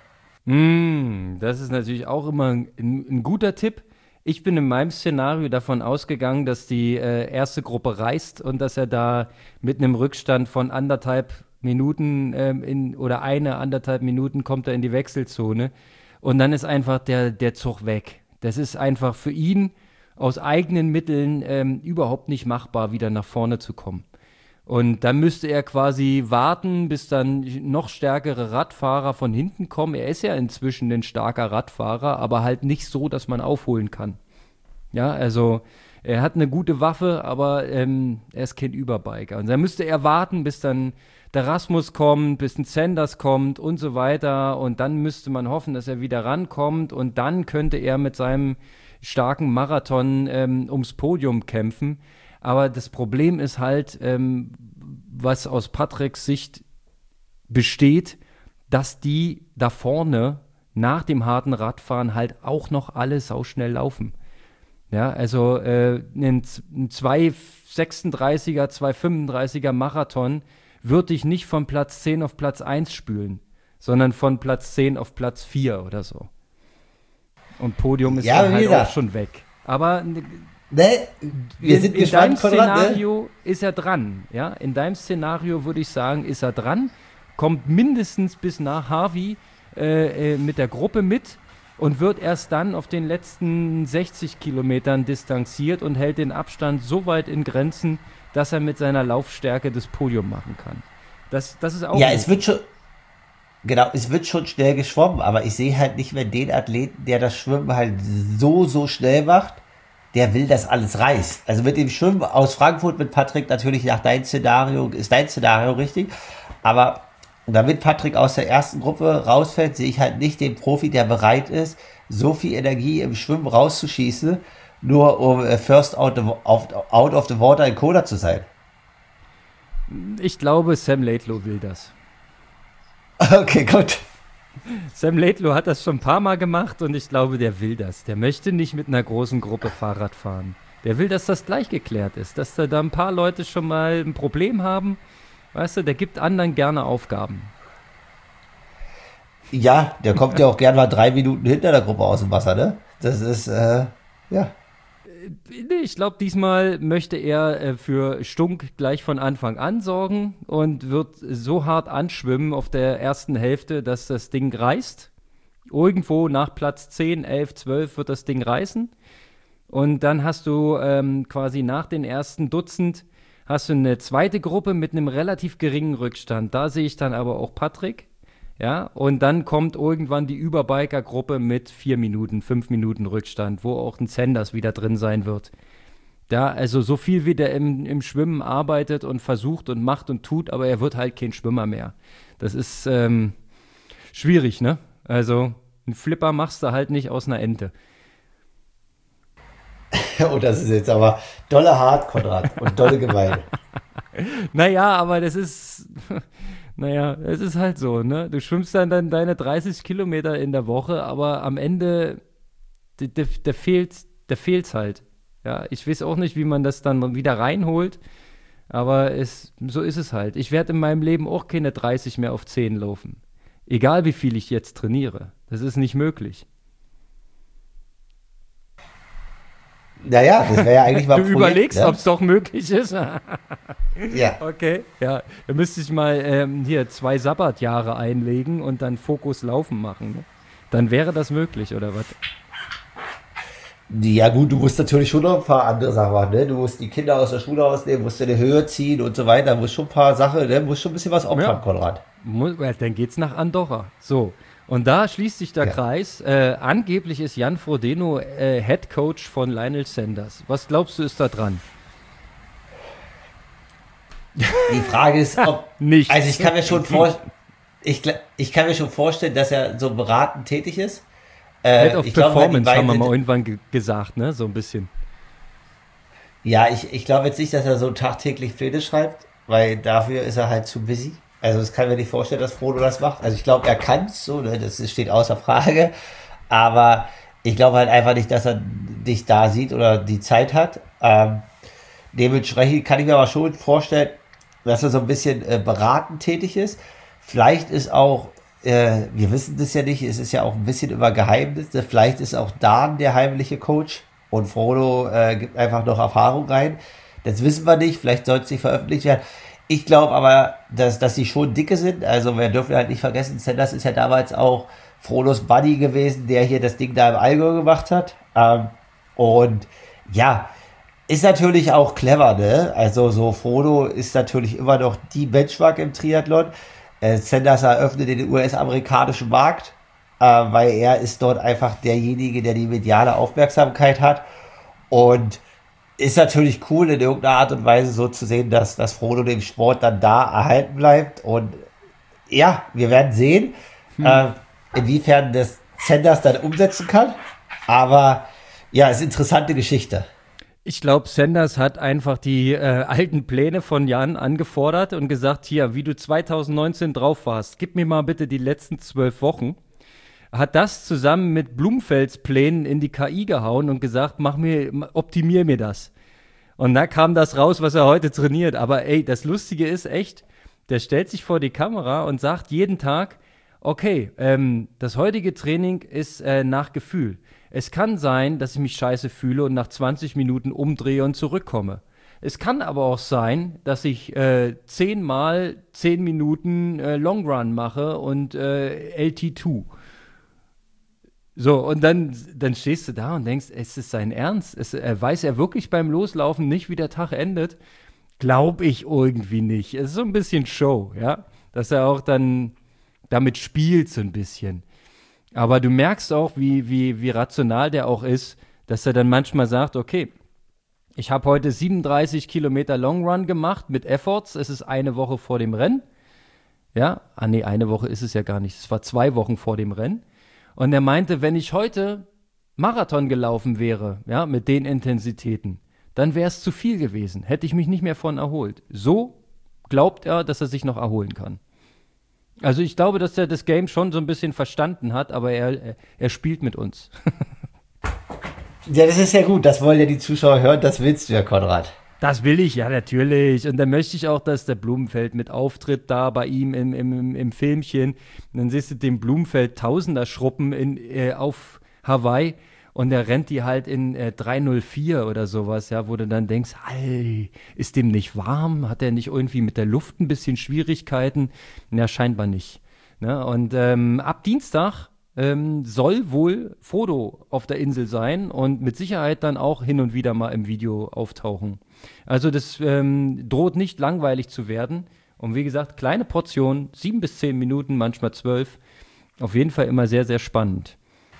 Mm, das ist natürlich auch immer ein, ein guter Tipp. Ich bin in meinem Szenario davon ausgegangen, dass die äh, erste Gruppe reist und dass er da mit einem Rückstand von anderthalb Minuten ähm, in, oder eine, anderthalb Minuten kommt er in die Wechselzone und dann ist einfach der, der Zug weg. Das ist einfach für ihn aus eigenen Mitteln ähm, überhaupt nicht machbar, wieder nach vorne zu kommen. Und dann müsste er quasi warten, bis dann noch stärkere Radfahrer von hinten kommen. Er ist ja inzwischen ein starker Radfahrer, aber halt nicht so, dass man aufholen kann. Ja, also er hat eine gute Waffe, aber ähm, er ist kein Überbiker. Und dann müsste er warten, bis dann der Rasmus kommt, bis ein Sanders kommt und so weiter. Und dann müsste man hoffen, dass er wieder rankommt. Und dann könnte er mit seinem starken Marathon ähm, ums Podium kämpfen. Aber das Problem ist halt, ähm, was aus Patricks Sicht besteht, dass die da vorne nach dem harten Radfahren halt auch noch alle sauschnell laufen. Ja, also äh, ein, ein zwei sechsunddreißiger, zwei fünfunddreißiger Marathon wird dich nicht von Platz zehn auf Platz eins spülen, sondern von Platz zehn auf Platz vier oder so. Und Podium ist Ja, dann wie halt gesagt. auch schon weg. Aber Ne? Wir in, sind in gespannt, deinem Konrad, ne? Szenario ist er dran. Ja? In deinem Szenario würde ich sagen, ist er dran, kommt mindestens bis nach Harvey äh, äh, mit der Gruppe mit und wird erst dann auf den letzten sechzig Kilometern distanziert und hält den Abstand so weit in Grenzen, dass er mit seiner Laufstärke das Podium machen kann. Das, das ist auch Ja, möglich. es wird schon, genau, es wird schon schnell geschwommen, aber ich sehe halt nicht mehr den Athleten, der das Schwimmen halt so, so schnell macht, der will, dass alles reißt. Also mit dem Schwimmen aus Frankfurt mit Patrick natürlich nach dein Szenario, ist dein Szenario richtig, aber damit Patrick aus der ersten Gruppe rausfällt, sehe ich halt nicht den Profi, der bereit ist, so viel Energie im Schwimmen rauszuschießen, nur um äh, first out, the, out, out of the water in Kona zu sein. Ich glaube, Sam Laidlow will das. Okay, gut. Sam Laidlow hat das schon ein paar Mal gemacht und ich glaube, der will das. Der möchte nicht mit einer großen Gruppe Fahrrad fahren. Der will, dass das gleich geklärt ist, dass da, da ein paar Leute schon mal ein Problem haben. Weißt du, der gibt anderen gerne Aufgaben. Ja, der kommt ja auch gern mal drei Minuten hinter der Gruppe aus dem Wasser, ne? Das ist, äh, ja. Nee, ich glaube, diesmal möchte er äh, für Stunk gleich von Anfang an sorgen und wird so hart anschwimmen auf der ersten Hälfte, dass das Ding reißt. Irgendwo nach Platz zehn, elf, zwölf wird das Ding reißen. Und dann hast du ähm, quasi nach den ersten Dutzend hast du eine zweite Gruppe mit einem relativ geringen Rückstand. Da sehe ich dann aber auch Patrick. Ja, und dann kommt irgendwann die Überbiker-Gruppe mit vier Minuten, fünf Minuten Rückstand, wo auch ein Sanders wieder drin sein wird. Da, also so viel wie der im, im Schwimmen arbeitet und versucht und macht und tut, aber er wird halt kein Schwimmer mehr. Das ist ähm, schwierig, ne? Also einen Flipper machst du halt nicht aus einer Ente. Oh, das ist jetzt aber dolle hart, Konrad, und dolle gemein. Naja, aber das ist, naja, es ist halt so, ne? Du schwimmst dann, dann deine dreißig Kilometer in der Woche, aber am Ende, der, der, der fehlt, der fehlt's halt. Ja, ich weiß auch nicht, wie man das dann wieder reinholt, aber es, so ist es halt. Ich werde in meinem Leben auch keine dreißig mehr auf zehn laufen. Egal, wie viel ich jetzt trainiere. Das ist nicht möglich. Naja, das wäre ja eigentlich mal Du ein Projekt, überlegst, ne? ob es doch möglich ist. Ja. Okay, ja. Da müsste ich mal ähm, hier zwei Sabbatjahre einlegen und dann Fokus laufen machen. Ne? Dann wäre das möglich, oder was? Ja gut, du musst natürlich schon noch ein paar andere Sachen machen, ne? Du musst die Kinder aus der Schule ausnehmen, musst in die Höhe ziehen und so weiter, musst schon ein paar Sachen, ne? Musst schon ein bisschen was opfern, Ja. Konrad. Mu- ja, Dann geht's nach Andorra. So. Und da schließt sich der Ja. Kreis. Äh, angeblich ist Jan Frodeno äh, Head Coach von Lionel Sanders. Was glaubst du, ist da dran? Die Frage ist, ob, Nichts. also ich kann mir schon vor, ich, gl- ich kann mir schon vorstellen, dass er so beratend tätig ist. Äh, Head of ich glaube, halt, die Performance haben wir beiden mal sind- irgendwann ge gesagt, ne? So ein bisschen. Ja, ich, ich glaube jetzt nicht, dass er so tagtäglich Pläne schreibt, weil dafür ist er halt zu busy. Also das kann mir nicht vorstellen, dass Frodo das macht. Also ich glaube, er kann es so, ne? Das ist- steht außer Frage. Aber ich glaube halt einfach nicht, dass er dich da sieht oder die Zeit hat. Ähm, dementsprechend kann ich mir aber schon vorstellen, dass er so ein bisschen äh, beratend tätig ist. Vielleicht ist auch, äh, wir wissen das ja nicht, es ist ja auch ein bisschen über Geheimnisse. Vielleicht ist auch Dan der heimliche Coach und Frodo äh, gibt einfach noch Erfahrung rein. Das wissen wir nicht, vielleicht soll es nicht veröffentlicht werden. Ich glaube aber, dass, dass sie schon dicke sind. Also wir dürfen halt nicht vergessen, Sanders ist ja damals auch Frodos Buddy gewesen, der hier das Ding da im Allgäu gemacht hat. Ähm, und ja, ist natürlich auch clever, ne? Also so Frodo ist natürlich immer noch die Benchmark im Triathlon. Äh, Sanders eröffnet den U S-amerikanischen Markt, äh, weil er ist dort einfach derjenige, der die mediale Aufmerksamkeit hat. Und ist natürlich cool, in irgendeiner Art und Weise so zu sehen, dass, dass Frodo dem Sport dann da erhalten bleibt. Und ja, wir werden sehen, hm. äh, inwiefern das Sanders dann umsetzen kann. Aber ja, ist eine interessante Geschichte. Ich glaube, Sanders hat einfach die äh, alten Pläne von Jan angefordert und gesagt, hier, wie du zwanzig neunzehn drauf warst, gib mir mal bitte die letzten zwölf Wochen. Hat das zusammen mit Blumfelds Plänen in die K I gehauen und gesagt, mach mir, optimier mir das. Und da kam das raus, was er heute trainiert. Aber ey, das Lustige ist echt, der stellt sich vor die Kamera und sagt jeden Tag, okay, ähm, das heutige Training ist äh, nach Gefühl. Es kann sein, dass ich mich scheiße fühle und nach zwanzig Minuten umdrehe und zurückkomme. Es kann aber auch sein, dass ich äh, zehnmal zehn Minuten äh, Long Run mache und äh, L T zwei. So, und dann, dann stehst du da und denkst, es ist sein Ernst. Es, äh, weiß er wirklich beim Loslaufen nicht, wie der Tag endet? Glaub ich irgendwie nicht. Es ist so ein bisschen Show, ja. Dass er auch dann damit spielt so ein bisschen. Aber du merkst auch, wie, wie, wie rational der auch ist, dass er dann manchmal sagt, okay, ich habe heute siebenunddreißig Kilometer Long Run gemacht mit Efforts. Es ist eine Woche vor dem Rennen. Ja, ah nee, eine Woche ist es ja gar nicht. Es war zwei Wochen vor dem Rennen. Und er meinte, wenn ich heute Marathon gelaufen wäre, ja, mit den Intensitäten, dann wäre es zu viel gewesen. Hätte ich mich nicht mehr von erholt. So glaubt er, dass er sich noch erholen kann. Also ich glaube, dass er das Game schon so ein bisschen verstanden hat, aber er, er spielt mit uns. Ja, das ist ja gut. Das wollen ja die Zuschauer hören. Das willst du ja, Konrad. Das will ich, ja, natürlich. Und dann möchte ich auch, dass der Blumenfeld mit auftritt da bei ihm im, im, im Filmchen. Und dann siehst du den Blumenfeld Tausender schruppen in, äh, auf Hawaii und der rennt die halt in äh, drei null vier oder sowas, ja, wo du dann denkst, hey, ist dem nicht warm? Hat er nicht irgendwie mit der Luft ein bisschen Schwierigkeiten? Ja, scheinbar nicht. Ne? Und ähm, ab Dienstag ähm, soll wohl Frodo auf der Insel sein und mit Sicherheit dann auch hin und wieder mal im Video auftauchen. Also das ähm, droht nicht langweilig zu werden. Und wie gesagt, kleine Portionen, sieben bis zehn Minuten, manchmal zwölf. Auf jeden Fall immer sehr, sehr spannend.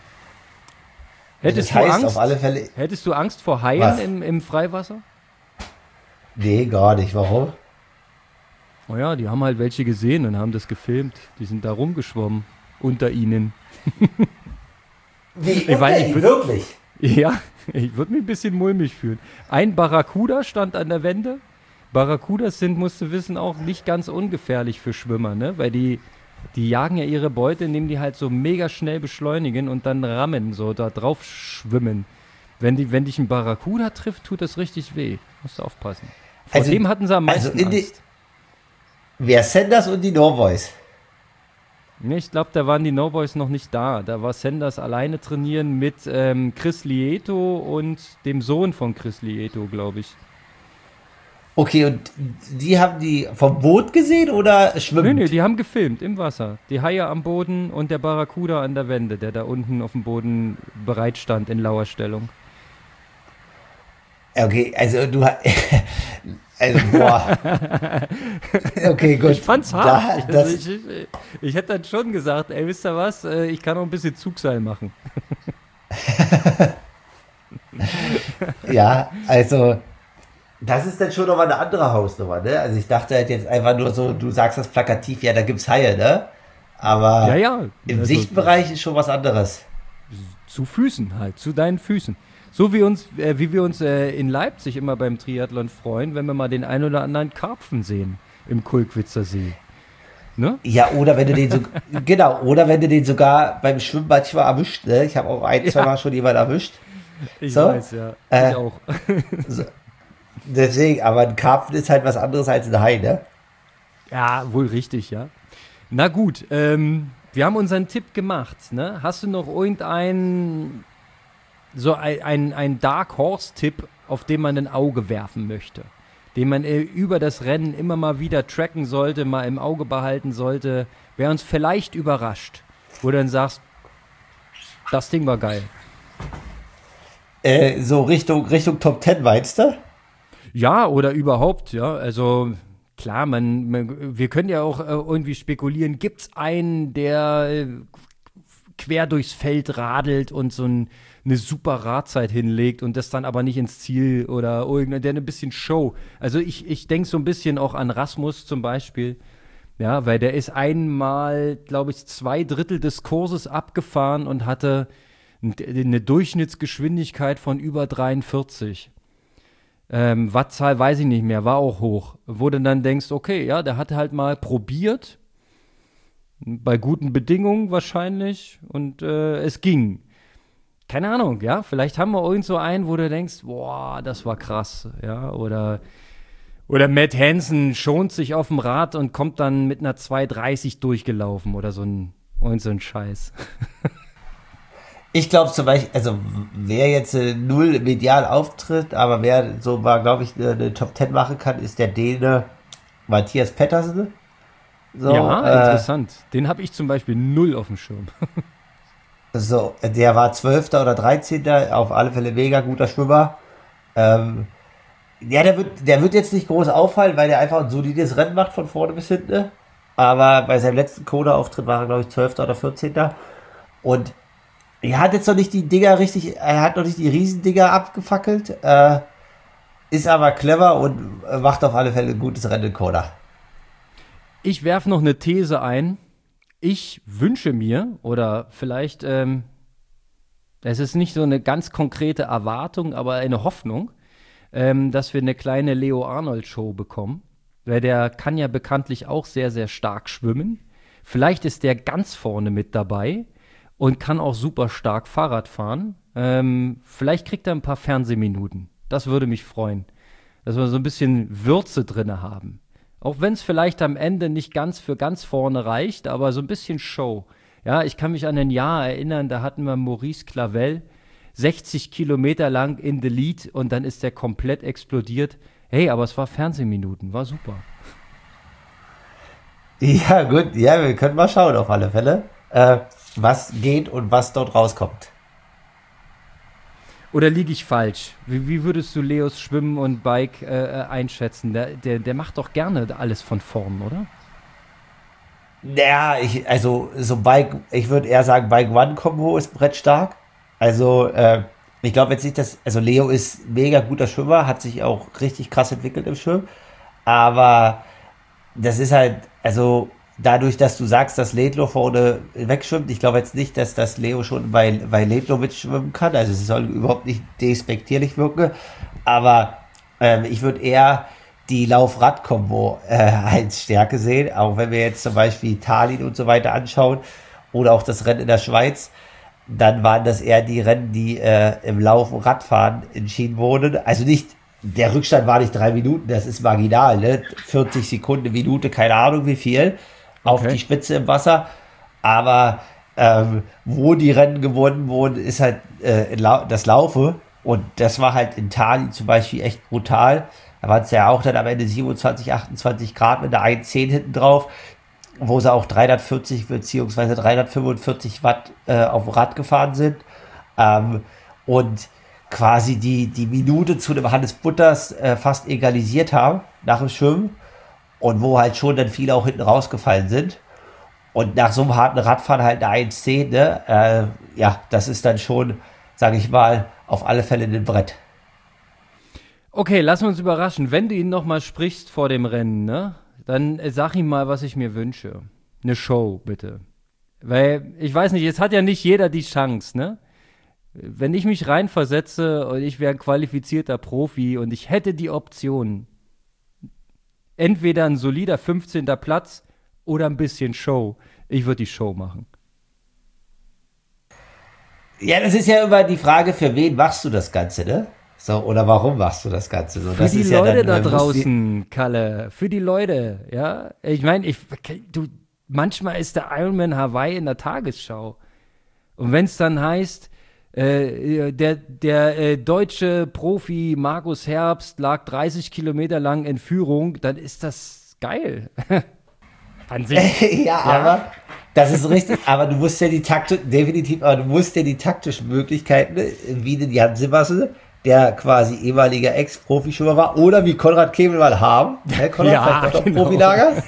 Hättest, das heißt, du, Angst, auf alle Fälle, hättest du Angst vor Haien im, im Freiwasser? Nee, gar nicht. Warum? Oh ja, die haben halt welche gesehen und haben das gefilmt. Die sind da rumgeschwommen unter ihnen. Wie? Ich weiß nicht, wirklich? Ja, ich würde mich ein bisschen mulmig fühlen. Ein Barracuda stand an der Wende. Barracudas sind, musst du wissen, auch nicht ganz ungefährlich für Schwimmer, ne? Weil die, die jagen ja ihre Beute, indem die halt so mega schnell beschleunigen und dann rammen, so da drauf schwimmen. Wenn, die, wenn dich ein Barracuda trifft, tut das richtig weh. Musst du aufpassen. Vor Also- dem hatten sie am also meisten in die- Angst. Wer Sanders und die Norboys? Nee, ich glaube, da waren die No-Boys noch nicht da. Da war Sanders alleine trainieren mit ähm, Chris Lieto und dem Sohn von Chris Lieto, glaube ich. Okay, und die haben die vom Boot gesehen oder schwimmen? Nee, nee, die haben gefilmt im Wasser. Die Haie am Boden und der Barracuda an der Wende, der da unten auf dem Boden bereit stand in Lauerstellung. Okay, also du hast. Also, boah. Okay, gut. Ich fand's Da, hart. das, also ich, ich, ich hätte dann schon gesagt, ey, wisst ihr was, äh, ich kann auch ein bisschen Zugseil machen. ja, also, das ist dann schon nochmal eine andere Hausnummer, ne? Also, ich dachte halt jetzt einfach nur so, du sagst das plakativ, ja, da gibt's Haie, ne? Aber Ja, ja. im Also, Sichtbereich ist schon was anderes. Zu Füßen halt, zu deinen Füßen. So wie uns, äh, wie wir uns äh, in Leipzig immer beim Triathlon freuen, wenn wir mal den ein oder anderen Karpfen sehen im Kulkwitzer See. Ne? Ja, oder wenn du den so, genau, oder wenn du den sogar beim Schwimmen manchmal erwischt, ne? Ich habe auch ein, zwei Mal schon jemanden erwischt. Ich So, weiß, ja. äh, ich auch. Deswegen, aber ein Karpfen ist halt was anderes als ein Hai, ne? Ja, wohl richtig, ja. Na gut, ähm, wir haben unseren Tipp gemacht, ne? Hast du noch irgendeinen, so ein, ein, ein Dark Horse-Tipp, auf den man ein Auge werfen möchte? Den man äh, über das Rennen immer mal wieder tracken sollte, mal im Auge behalten sollte, wer uns vielleicht überrascht, wo du dann sagst, das Ding war geil. Äh, so Richtung, Richtung Top Ten, meinst du? Ja, oder überhaupt, ja. Also klar, man, man wir können ja auch äh, irgendwie spekulieren, gibt's einen, der äh, quer durchs Feld radelt und so ein, eine super Radzeit hinlegt und das dann aber nicht ins Ziel oder irgendeiner, der ein bisschen Show. Also ich, ich denke so ein bisschen auch an Rasmus zum Beispiel. Ja, weil der ist einmal, glaube ich, zwei Drittel des Kurses abgefahren und hatte eine Durchschnittsgeschwindigkeit von über dreiundvierzig. Ähm, Wattzahl weiß ich nicht mehr, war auch hoch. Wo du dann denkst, okay, ja, der hat halt mal probiert, bei guten Bedingungen wahrscheinlich, und äh, es ging. Keine Ahnung, ja, vielleicht haben wir irgend so einen, wo du denkst, boah, das war krass, ja, oder, Oder Matt Hansen schont sich auf dem Rad und kommt dann mit einer zwei dreißig durchgelaufen oder so ein, und so ein Scheiß. Ich glaube zum Beispiel, also wer jetzt äh, null medial auftritt, aber wer so mal, glaube ich, eine, eine Top Ten machen kann, ist der Däne Matthias Pettersen. So, ja, äh, interessant. Den habe ich zum Beispiel null auf dem Schirm. So, der war Zwölfter oder Dreizehnter auf alle Fälle mega guter Schwimmer. Ähm, ja, der wird, der wird jetzt nicht groß auffallen, weil der einfach ein solides Rennen macht von vorne bis hinten. Ne? Aber bei seinem letzten Kona-Auftritt war er, glaube ich, Zwölfter oder Vierzehnter. Und er hat jetzt noch nicht die Dinger richtig, er hat noch nicht die Riesendinger abgefackelt, äh, ist aber clever und macht auf alle Fälle ein gutes Rennen in Kona. Ich werfe noch eine These ein. Ich wünsche mir, oder vielleicht, ähm, es ist nicht so eine ganz konkrete Erwartung, aber eine Hoffnung, ähm, dass wir eine kleine Leo Arnold-Show bekommen. Weil der kann ja bekanntlich auch sehr, sehr stark schwimmen. Vielleicht ist der ganz vorne mit dabei und kann auch super stark Fahrrad fahren. Ähm, vielleicht kriegt er ein paar Fernsehminuten. Das würde mich freuen. Dass wir so ein bisschen Würze drin haben. Auch wenn es vielleicht am Ende nicht ganz für ganz vorne reicht, aber so ein bisschen Show. Ja, ich kann mich an ein Jahr erinnern, da hatten wir Maurice Clavel, sechzig Kilometer lang in the Lead und dann ist der komplett explodiert. Hey, aber es war Fernsehminuten, war super. Ja, gut, ja, wir können mal schauen auf alle Fälle, äh, was geht und was dort rauskommt. Oder liege ich falsch? Wie, wie würdest du Leos Schwimmen und Bike äh, einschätzen? Der, der, der macht doch gerne alles von vorn, oder? Ja, ich, also so Bike, ich würde eher sagen, Bike One Combo ist brettstark. Also, äh, ich glaube jetzt nicht, dass, also Leo ist mega guter Schwimmer, hat sich auch richtig krass entwickelt im Schwimmen. Aber das ist halt, also dadurch, dass du sagst, dass Ledlow vorne wegschwimmt, ich glaube jetzt nicht, dass das Leo schon bei, bei Ledlow mitschwimmen kann. Also es soll überhaupt nicht despektierlich wirken. Aber ähm, ich würde eher die Lauf-Rad-Kombo äh, als Stärke sehen. Auch wenn wir jetzt zum Beispiel Tallinn und so weiter anschauen oder auch das Rennen in der Schweiz, dann waren das eher die Rennen, die äh, im Lauf- und Radfahren entschieden wurden. Also nicht, der Rückstand war nicht drei Minuten, das ist marginal, ne? vierzig Sekunden, eine Minute, keine Ahnung wie viel, auf Okay. die Spitze im Wasser. Aber ähm, wo die Rennen gewonnen wurden, ist halt äh, Lau- das Laufe. Und das war halt in Tallinn zum Beispiel echt brutal. Da waren es ja auch dann am Ende siebenundzwanzig, achtundzwanzig Grad mit einer eins Komma zehn hinten drauf, wo sie auch dreihundertvierzig bzw. dreihundertfünfundvierzig Watt äh, auf dem Rad gefahren sind. Ähm, und quasi die, die Minute zu dem Hannes Butters äh, fast egalisiert haben nach dem Schwimmen. Und wo halt schon dann viele auch hinten rausgefallen sind. Und nach so einem harten Radfahren halt eine eins Komma zehn, ne? Äh, ja, das ist dann schon, sage ich mal, auf alle Fälle ein Brett. Okay, lass uns überraschen. Wenn du ihn noch mal sprichst vor dem Rennen, ne, dann äh, sag ihm mal, was ich mir wünsche. Eine Show, bitte. Weil, ich weiß nicht, jetzt hat ja nicht jeder die Chance, ne? Wenn ich mich reinversetze und ich wäre ein qualifizierter Profi und ich hätte die Option, entweder ein solider fünfzehnter Platz oder ein bisschen Show. Ich würde die Show machen. Ja, das ist ja immer die Frage, für wen machst du das Ganze, ne? So, oder warum machst du das Ganze? So, Für das die ist Leute ja dann, da äh, muss draußen, Kalle. Für die Leute, ja. Ich meine, ich, du, manchmal ist der Ironman Hawaii in der Tagesschau. Und wenn es dann heißt, äh, der, der äh, deutsche Profi Markus Herbst lag dreißig Kilometer lang in Führung, dann ist das geil. An sich. Die, ja, aber das ist richtig. Aber du musst ja die Taktik, definitiv, aber du musst ja die taktischen Möglichkeiten, ne, wie den Jan Simmers, der quasi ehemaliger Ex-Profischwimmer war, oder wie Konrad Kemel mal haben. Ne, Konrad, Ja, vielleicht noch genau. Profilager.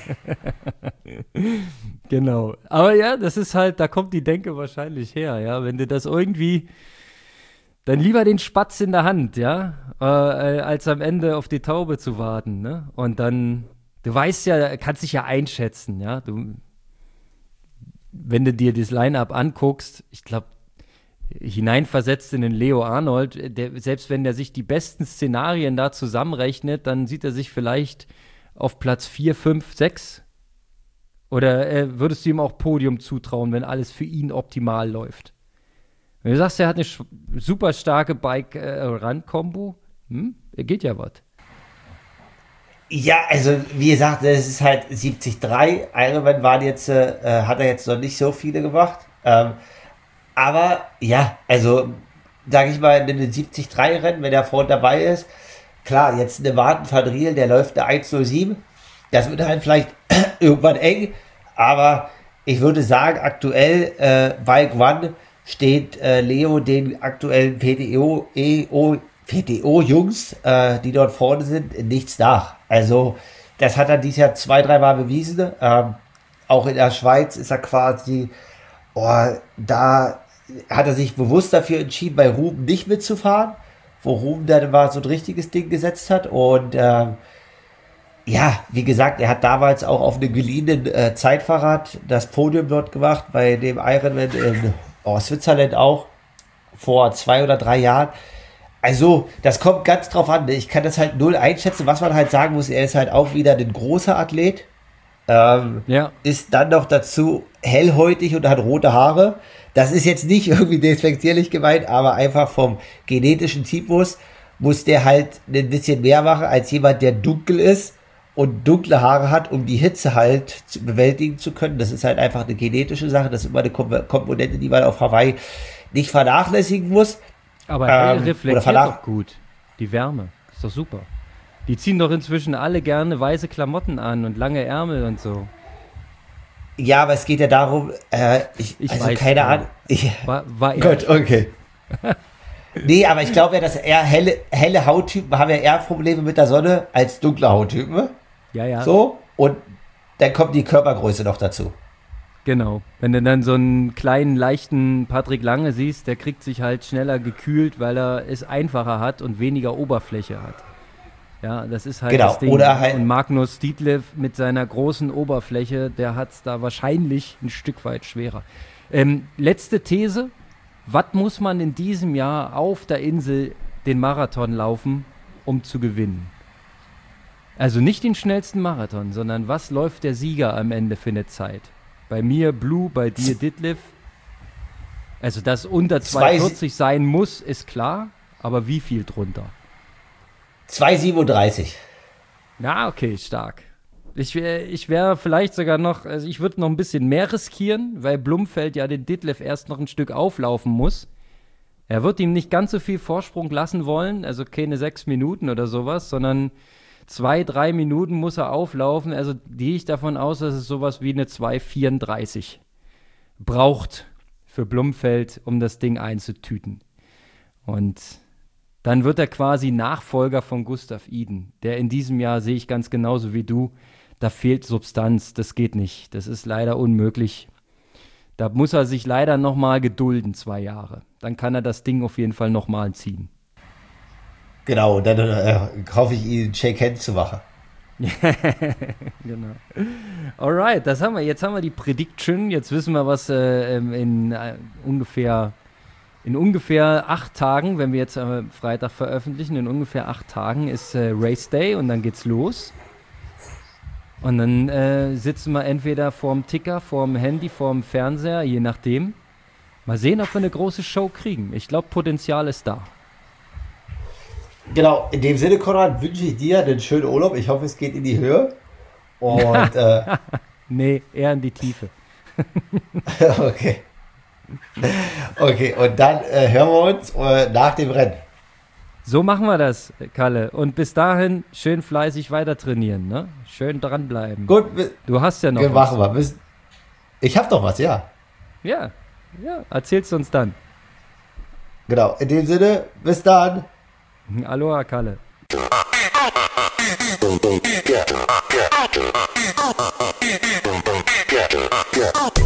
Genau. Aber ja, das ist halt, da kommt die Denke wahrscheinlich her, ja. Wenn du das irgendwie, dann lieber den Spatz in der Hand, ja, äh, als am Ende auf die Taube zu warten, ne? Und dann, du weißt ja, kannst dich ja einschätzen, ja. Du, wenn du dir das Line-Up anguckst, ich glaube, hineinversetzt in den Leo Arnold, der, selbst wenn der sich die besten Szenarien da zusammenrechnet, dann sieht er sich vielleicht auf Platz vier, fünf, sechs. Oder äh, würdest du ihm auch Podium zutrauen, wenn alles für ihn optimal läuft? Wenn du sagst, er hat eine sch- super starke Bike-Run-Kombo, hm, geht ja was. Ja, also wie gesagt, das ist halt siebzig drei. Ironman waren jetzt, äh, hat er jetzt noch nicht so viele gemacht. Ähm, aber ja, also sage ich mal, in den siebzig drei Rennen, wenn er vorne dabei ist, klar, jetzt eine Martin van Riel, der läuft eine eins null sieben. Das wird halt vielleicht irgendwann eng, aber ich würde sagen, aktuell äh, bei Guan steht äh, Leo den aktuellen P T O, E O, P T O-Jungs, äh, die dort vorne sind, nichts nach. Also das hat er dieses Jahr zwei, dreimal bewiesen. Ähm, auch in der Schweiz ist er quasi, oh, da hat er sich bewusst dafür entschieden, bei Ruben nicht mitzufahren, wo Ruben dann mal so ein richtiges Ding gesetzt hat. Und ähm, ja, wie gesagt, er hat damals auch auf einem geliehenen äh, Zeitfahrrad das Podium dort gemacht, bei dem Ironman in oh, Switzerland auch, vor zwei oder drei Jahren. Also, das kommt ganz drauf an. Ich kann das halt null einschätzen. Was man halt sagen muss, er ist halt auch wieder ein großer Athlet. Ähm, Ja. Ist dann noch dazu hellhäutig und hat rote Haare. Das ist jetzt nicht irgendwie despektierlich gemeint, aber einfach vom genetischen Typus muss der halt ein bisschen mehr machen als jemand, der dunkel ist und dunkle Haare hat, um die Hitze halt zu bewältigen zu können. Das ist halt einfach eine genetische Sache. Das ist immer eine Kom- Komponente, die man auf Hawaii nicht vernachlässigen muss. Aber hell Ähm, reflektiert oder vernach- doch gut. Die Wärme. Ist doch super. Die ziehen doch inzwischen alle gerne weiße Klamotten an und lange Ärmel und so. Ja, aber es geht ja darum, äh, ich, Ich also weiß, keine ja. Ahnung. Ich, War, war Gut, okay. Nee, aber ich glaube ja, dass eher helle, helle Hauttypen haben ja eher Probleme mit der Sonne als dunkle Hauttypen. Ja, ja. So, und dann kommt die Körpergröße noch dazu. Genau. Wenn du dann so einen kleinen, leichten Patrick Lange siehst, der kriegt sich halt schneller gekühlt, weil er es einfacher hat und weniger Oberfläche hat. Ja, das ist halt Genau, das Ding. oder halt- Und Magnus Ditlev mit seiner großen Oberfläche, der hat es da wahrscheinlich ein Stück weit schwerer. Ähm, letzte These. Was muss man in diesem Jahr auf der Insel den Marathon laufen, um zu gewinnen? Also nicht den schnellsten Marathon, sondern was läuft der Sieger am Ende für eine Zeit? Bei mir Blue, bei dir Ditlev. Also, dass unter zwei vierzig sein muss, ist klar, aber wie viel drunter? zwei siebenunddreißig. Ja, okay, stark. Ich wäre ich wär vielleicht sogar noch, also ich würde noch ein bisschen mehr riskieren, weil Blumfeld ja den Ditlev erst noch ein Stück auflaufen muss. Er wird ihm nicht ganz so viel Vorsprung lassen wollen, also keine sechs Minuten oder sowas, sondern zwei, drei Minuten muss er auflaufen. Also gehe ich davon aus, dass es sowas wie eine zwei vierunddreißig braucht für Blumfeld, um das Ding einzutüten. Und dann wird er quasi Nachfolger von Gustav Iden. Der in diesem Jahr, sehe ich ganz genauso wie du, da fehlt Substanz, das geht nicht. Das ist leider unmöglich. Da muss er sich leider nochmal gedulden, zwei Jahre. Dann kann er das Ding auf jeden Fall nochmal ziehen. Genau, dann äh, hoffe ich, ihn Shake Hands zu machen. Genau. Alright, das haben wir. Jetzt haben wir die Prediction. Jetzt wissen wir, was äh, in äh, ungefähr in ungefähr acht Tagen, wenn wir jetzt am Freitag veröffentlichen, in ungefähr acht Tagen ist äh, Race Day und dann geht's los. Und dann äh, sitzen wir entweder vorm Ticker, vorm Handy, vorm Fernseher, je nachdem. Mal sehen, ob wir eine große Show kriegen. Ich glaube, Potenzial ist da. Genau, in dem Sinne, Konrad, wünsche ich dir einen schönen Urlaub. Ich hoffe, es geht in die Höhe. Und, äh, Nee, eher in die Tiefe. okay. Okay, und dann äh, hören wir uns äh, nach dem Rennen. So machen wir das, Kalle. Und bis dahin schön fleißig weiter trainieren, ne? Schön dranbleiben. Gut, bis, Du hast ja noch wir was. machen wir. Bis, ich habe doch was, ja. Ja, ja, erzählst du uns dann. Genau, in dem Sinne, bis dann. Aloha, Kalle. Get, get, get, get, get, get, get.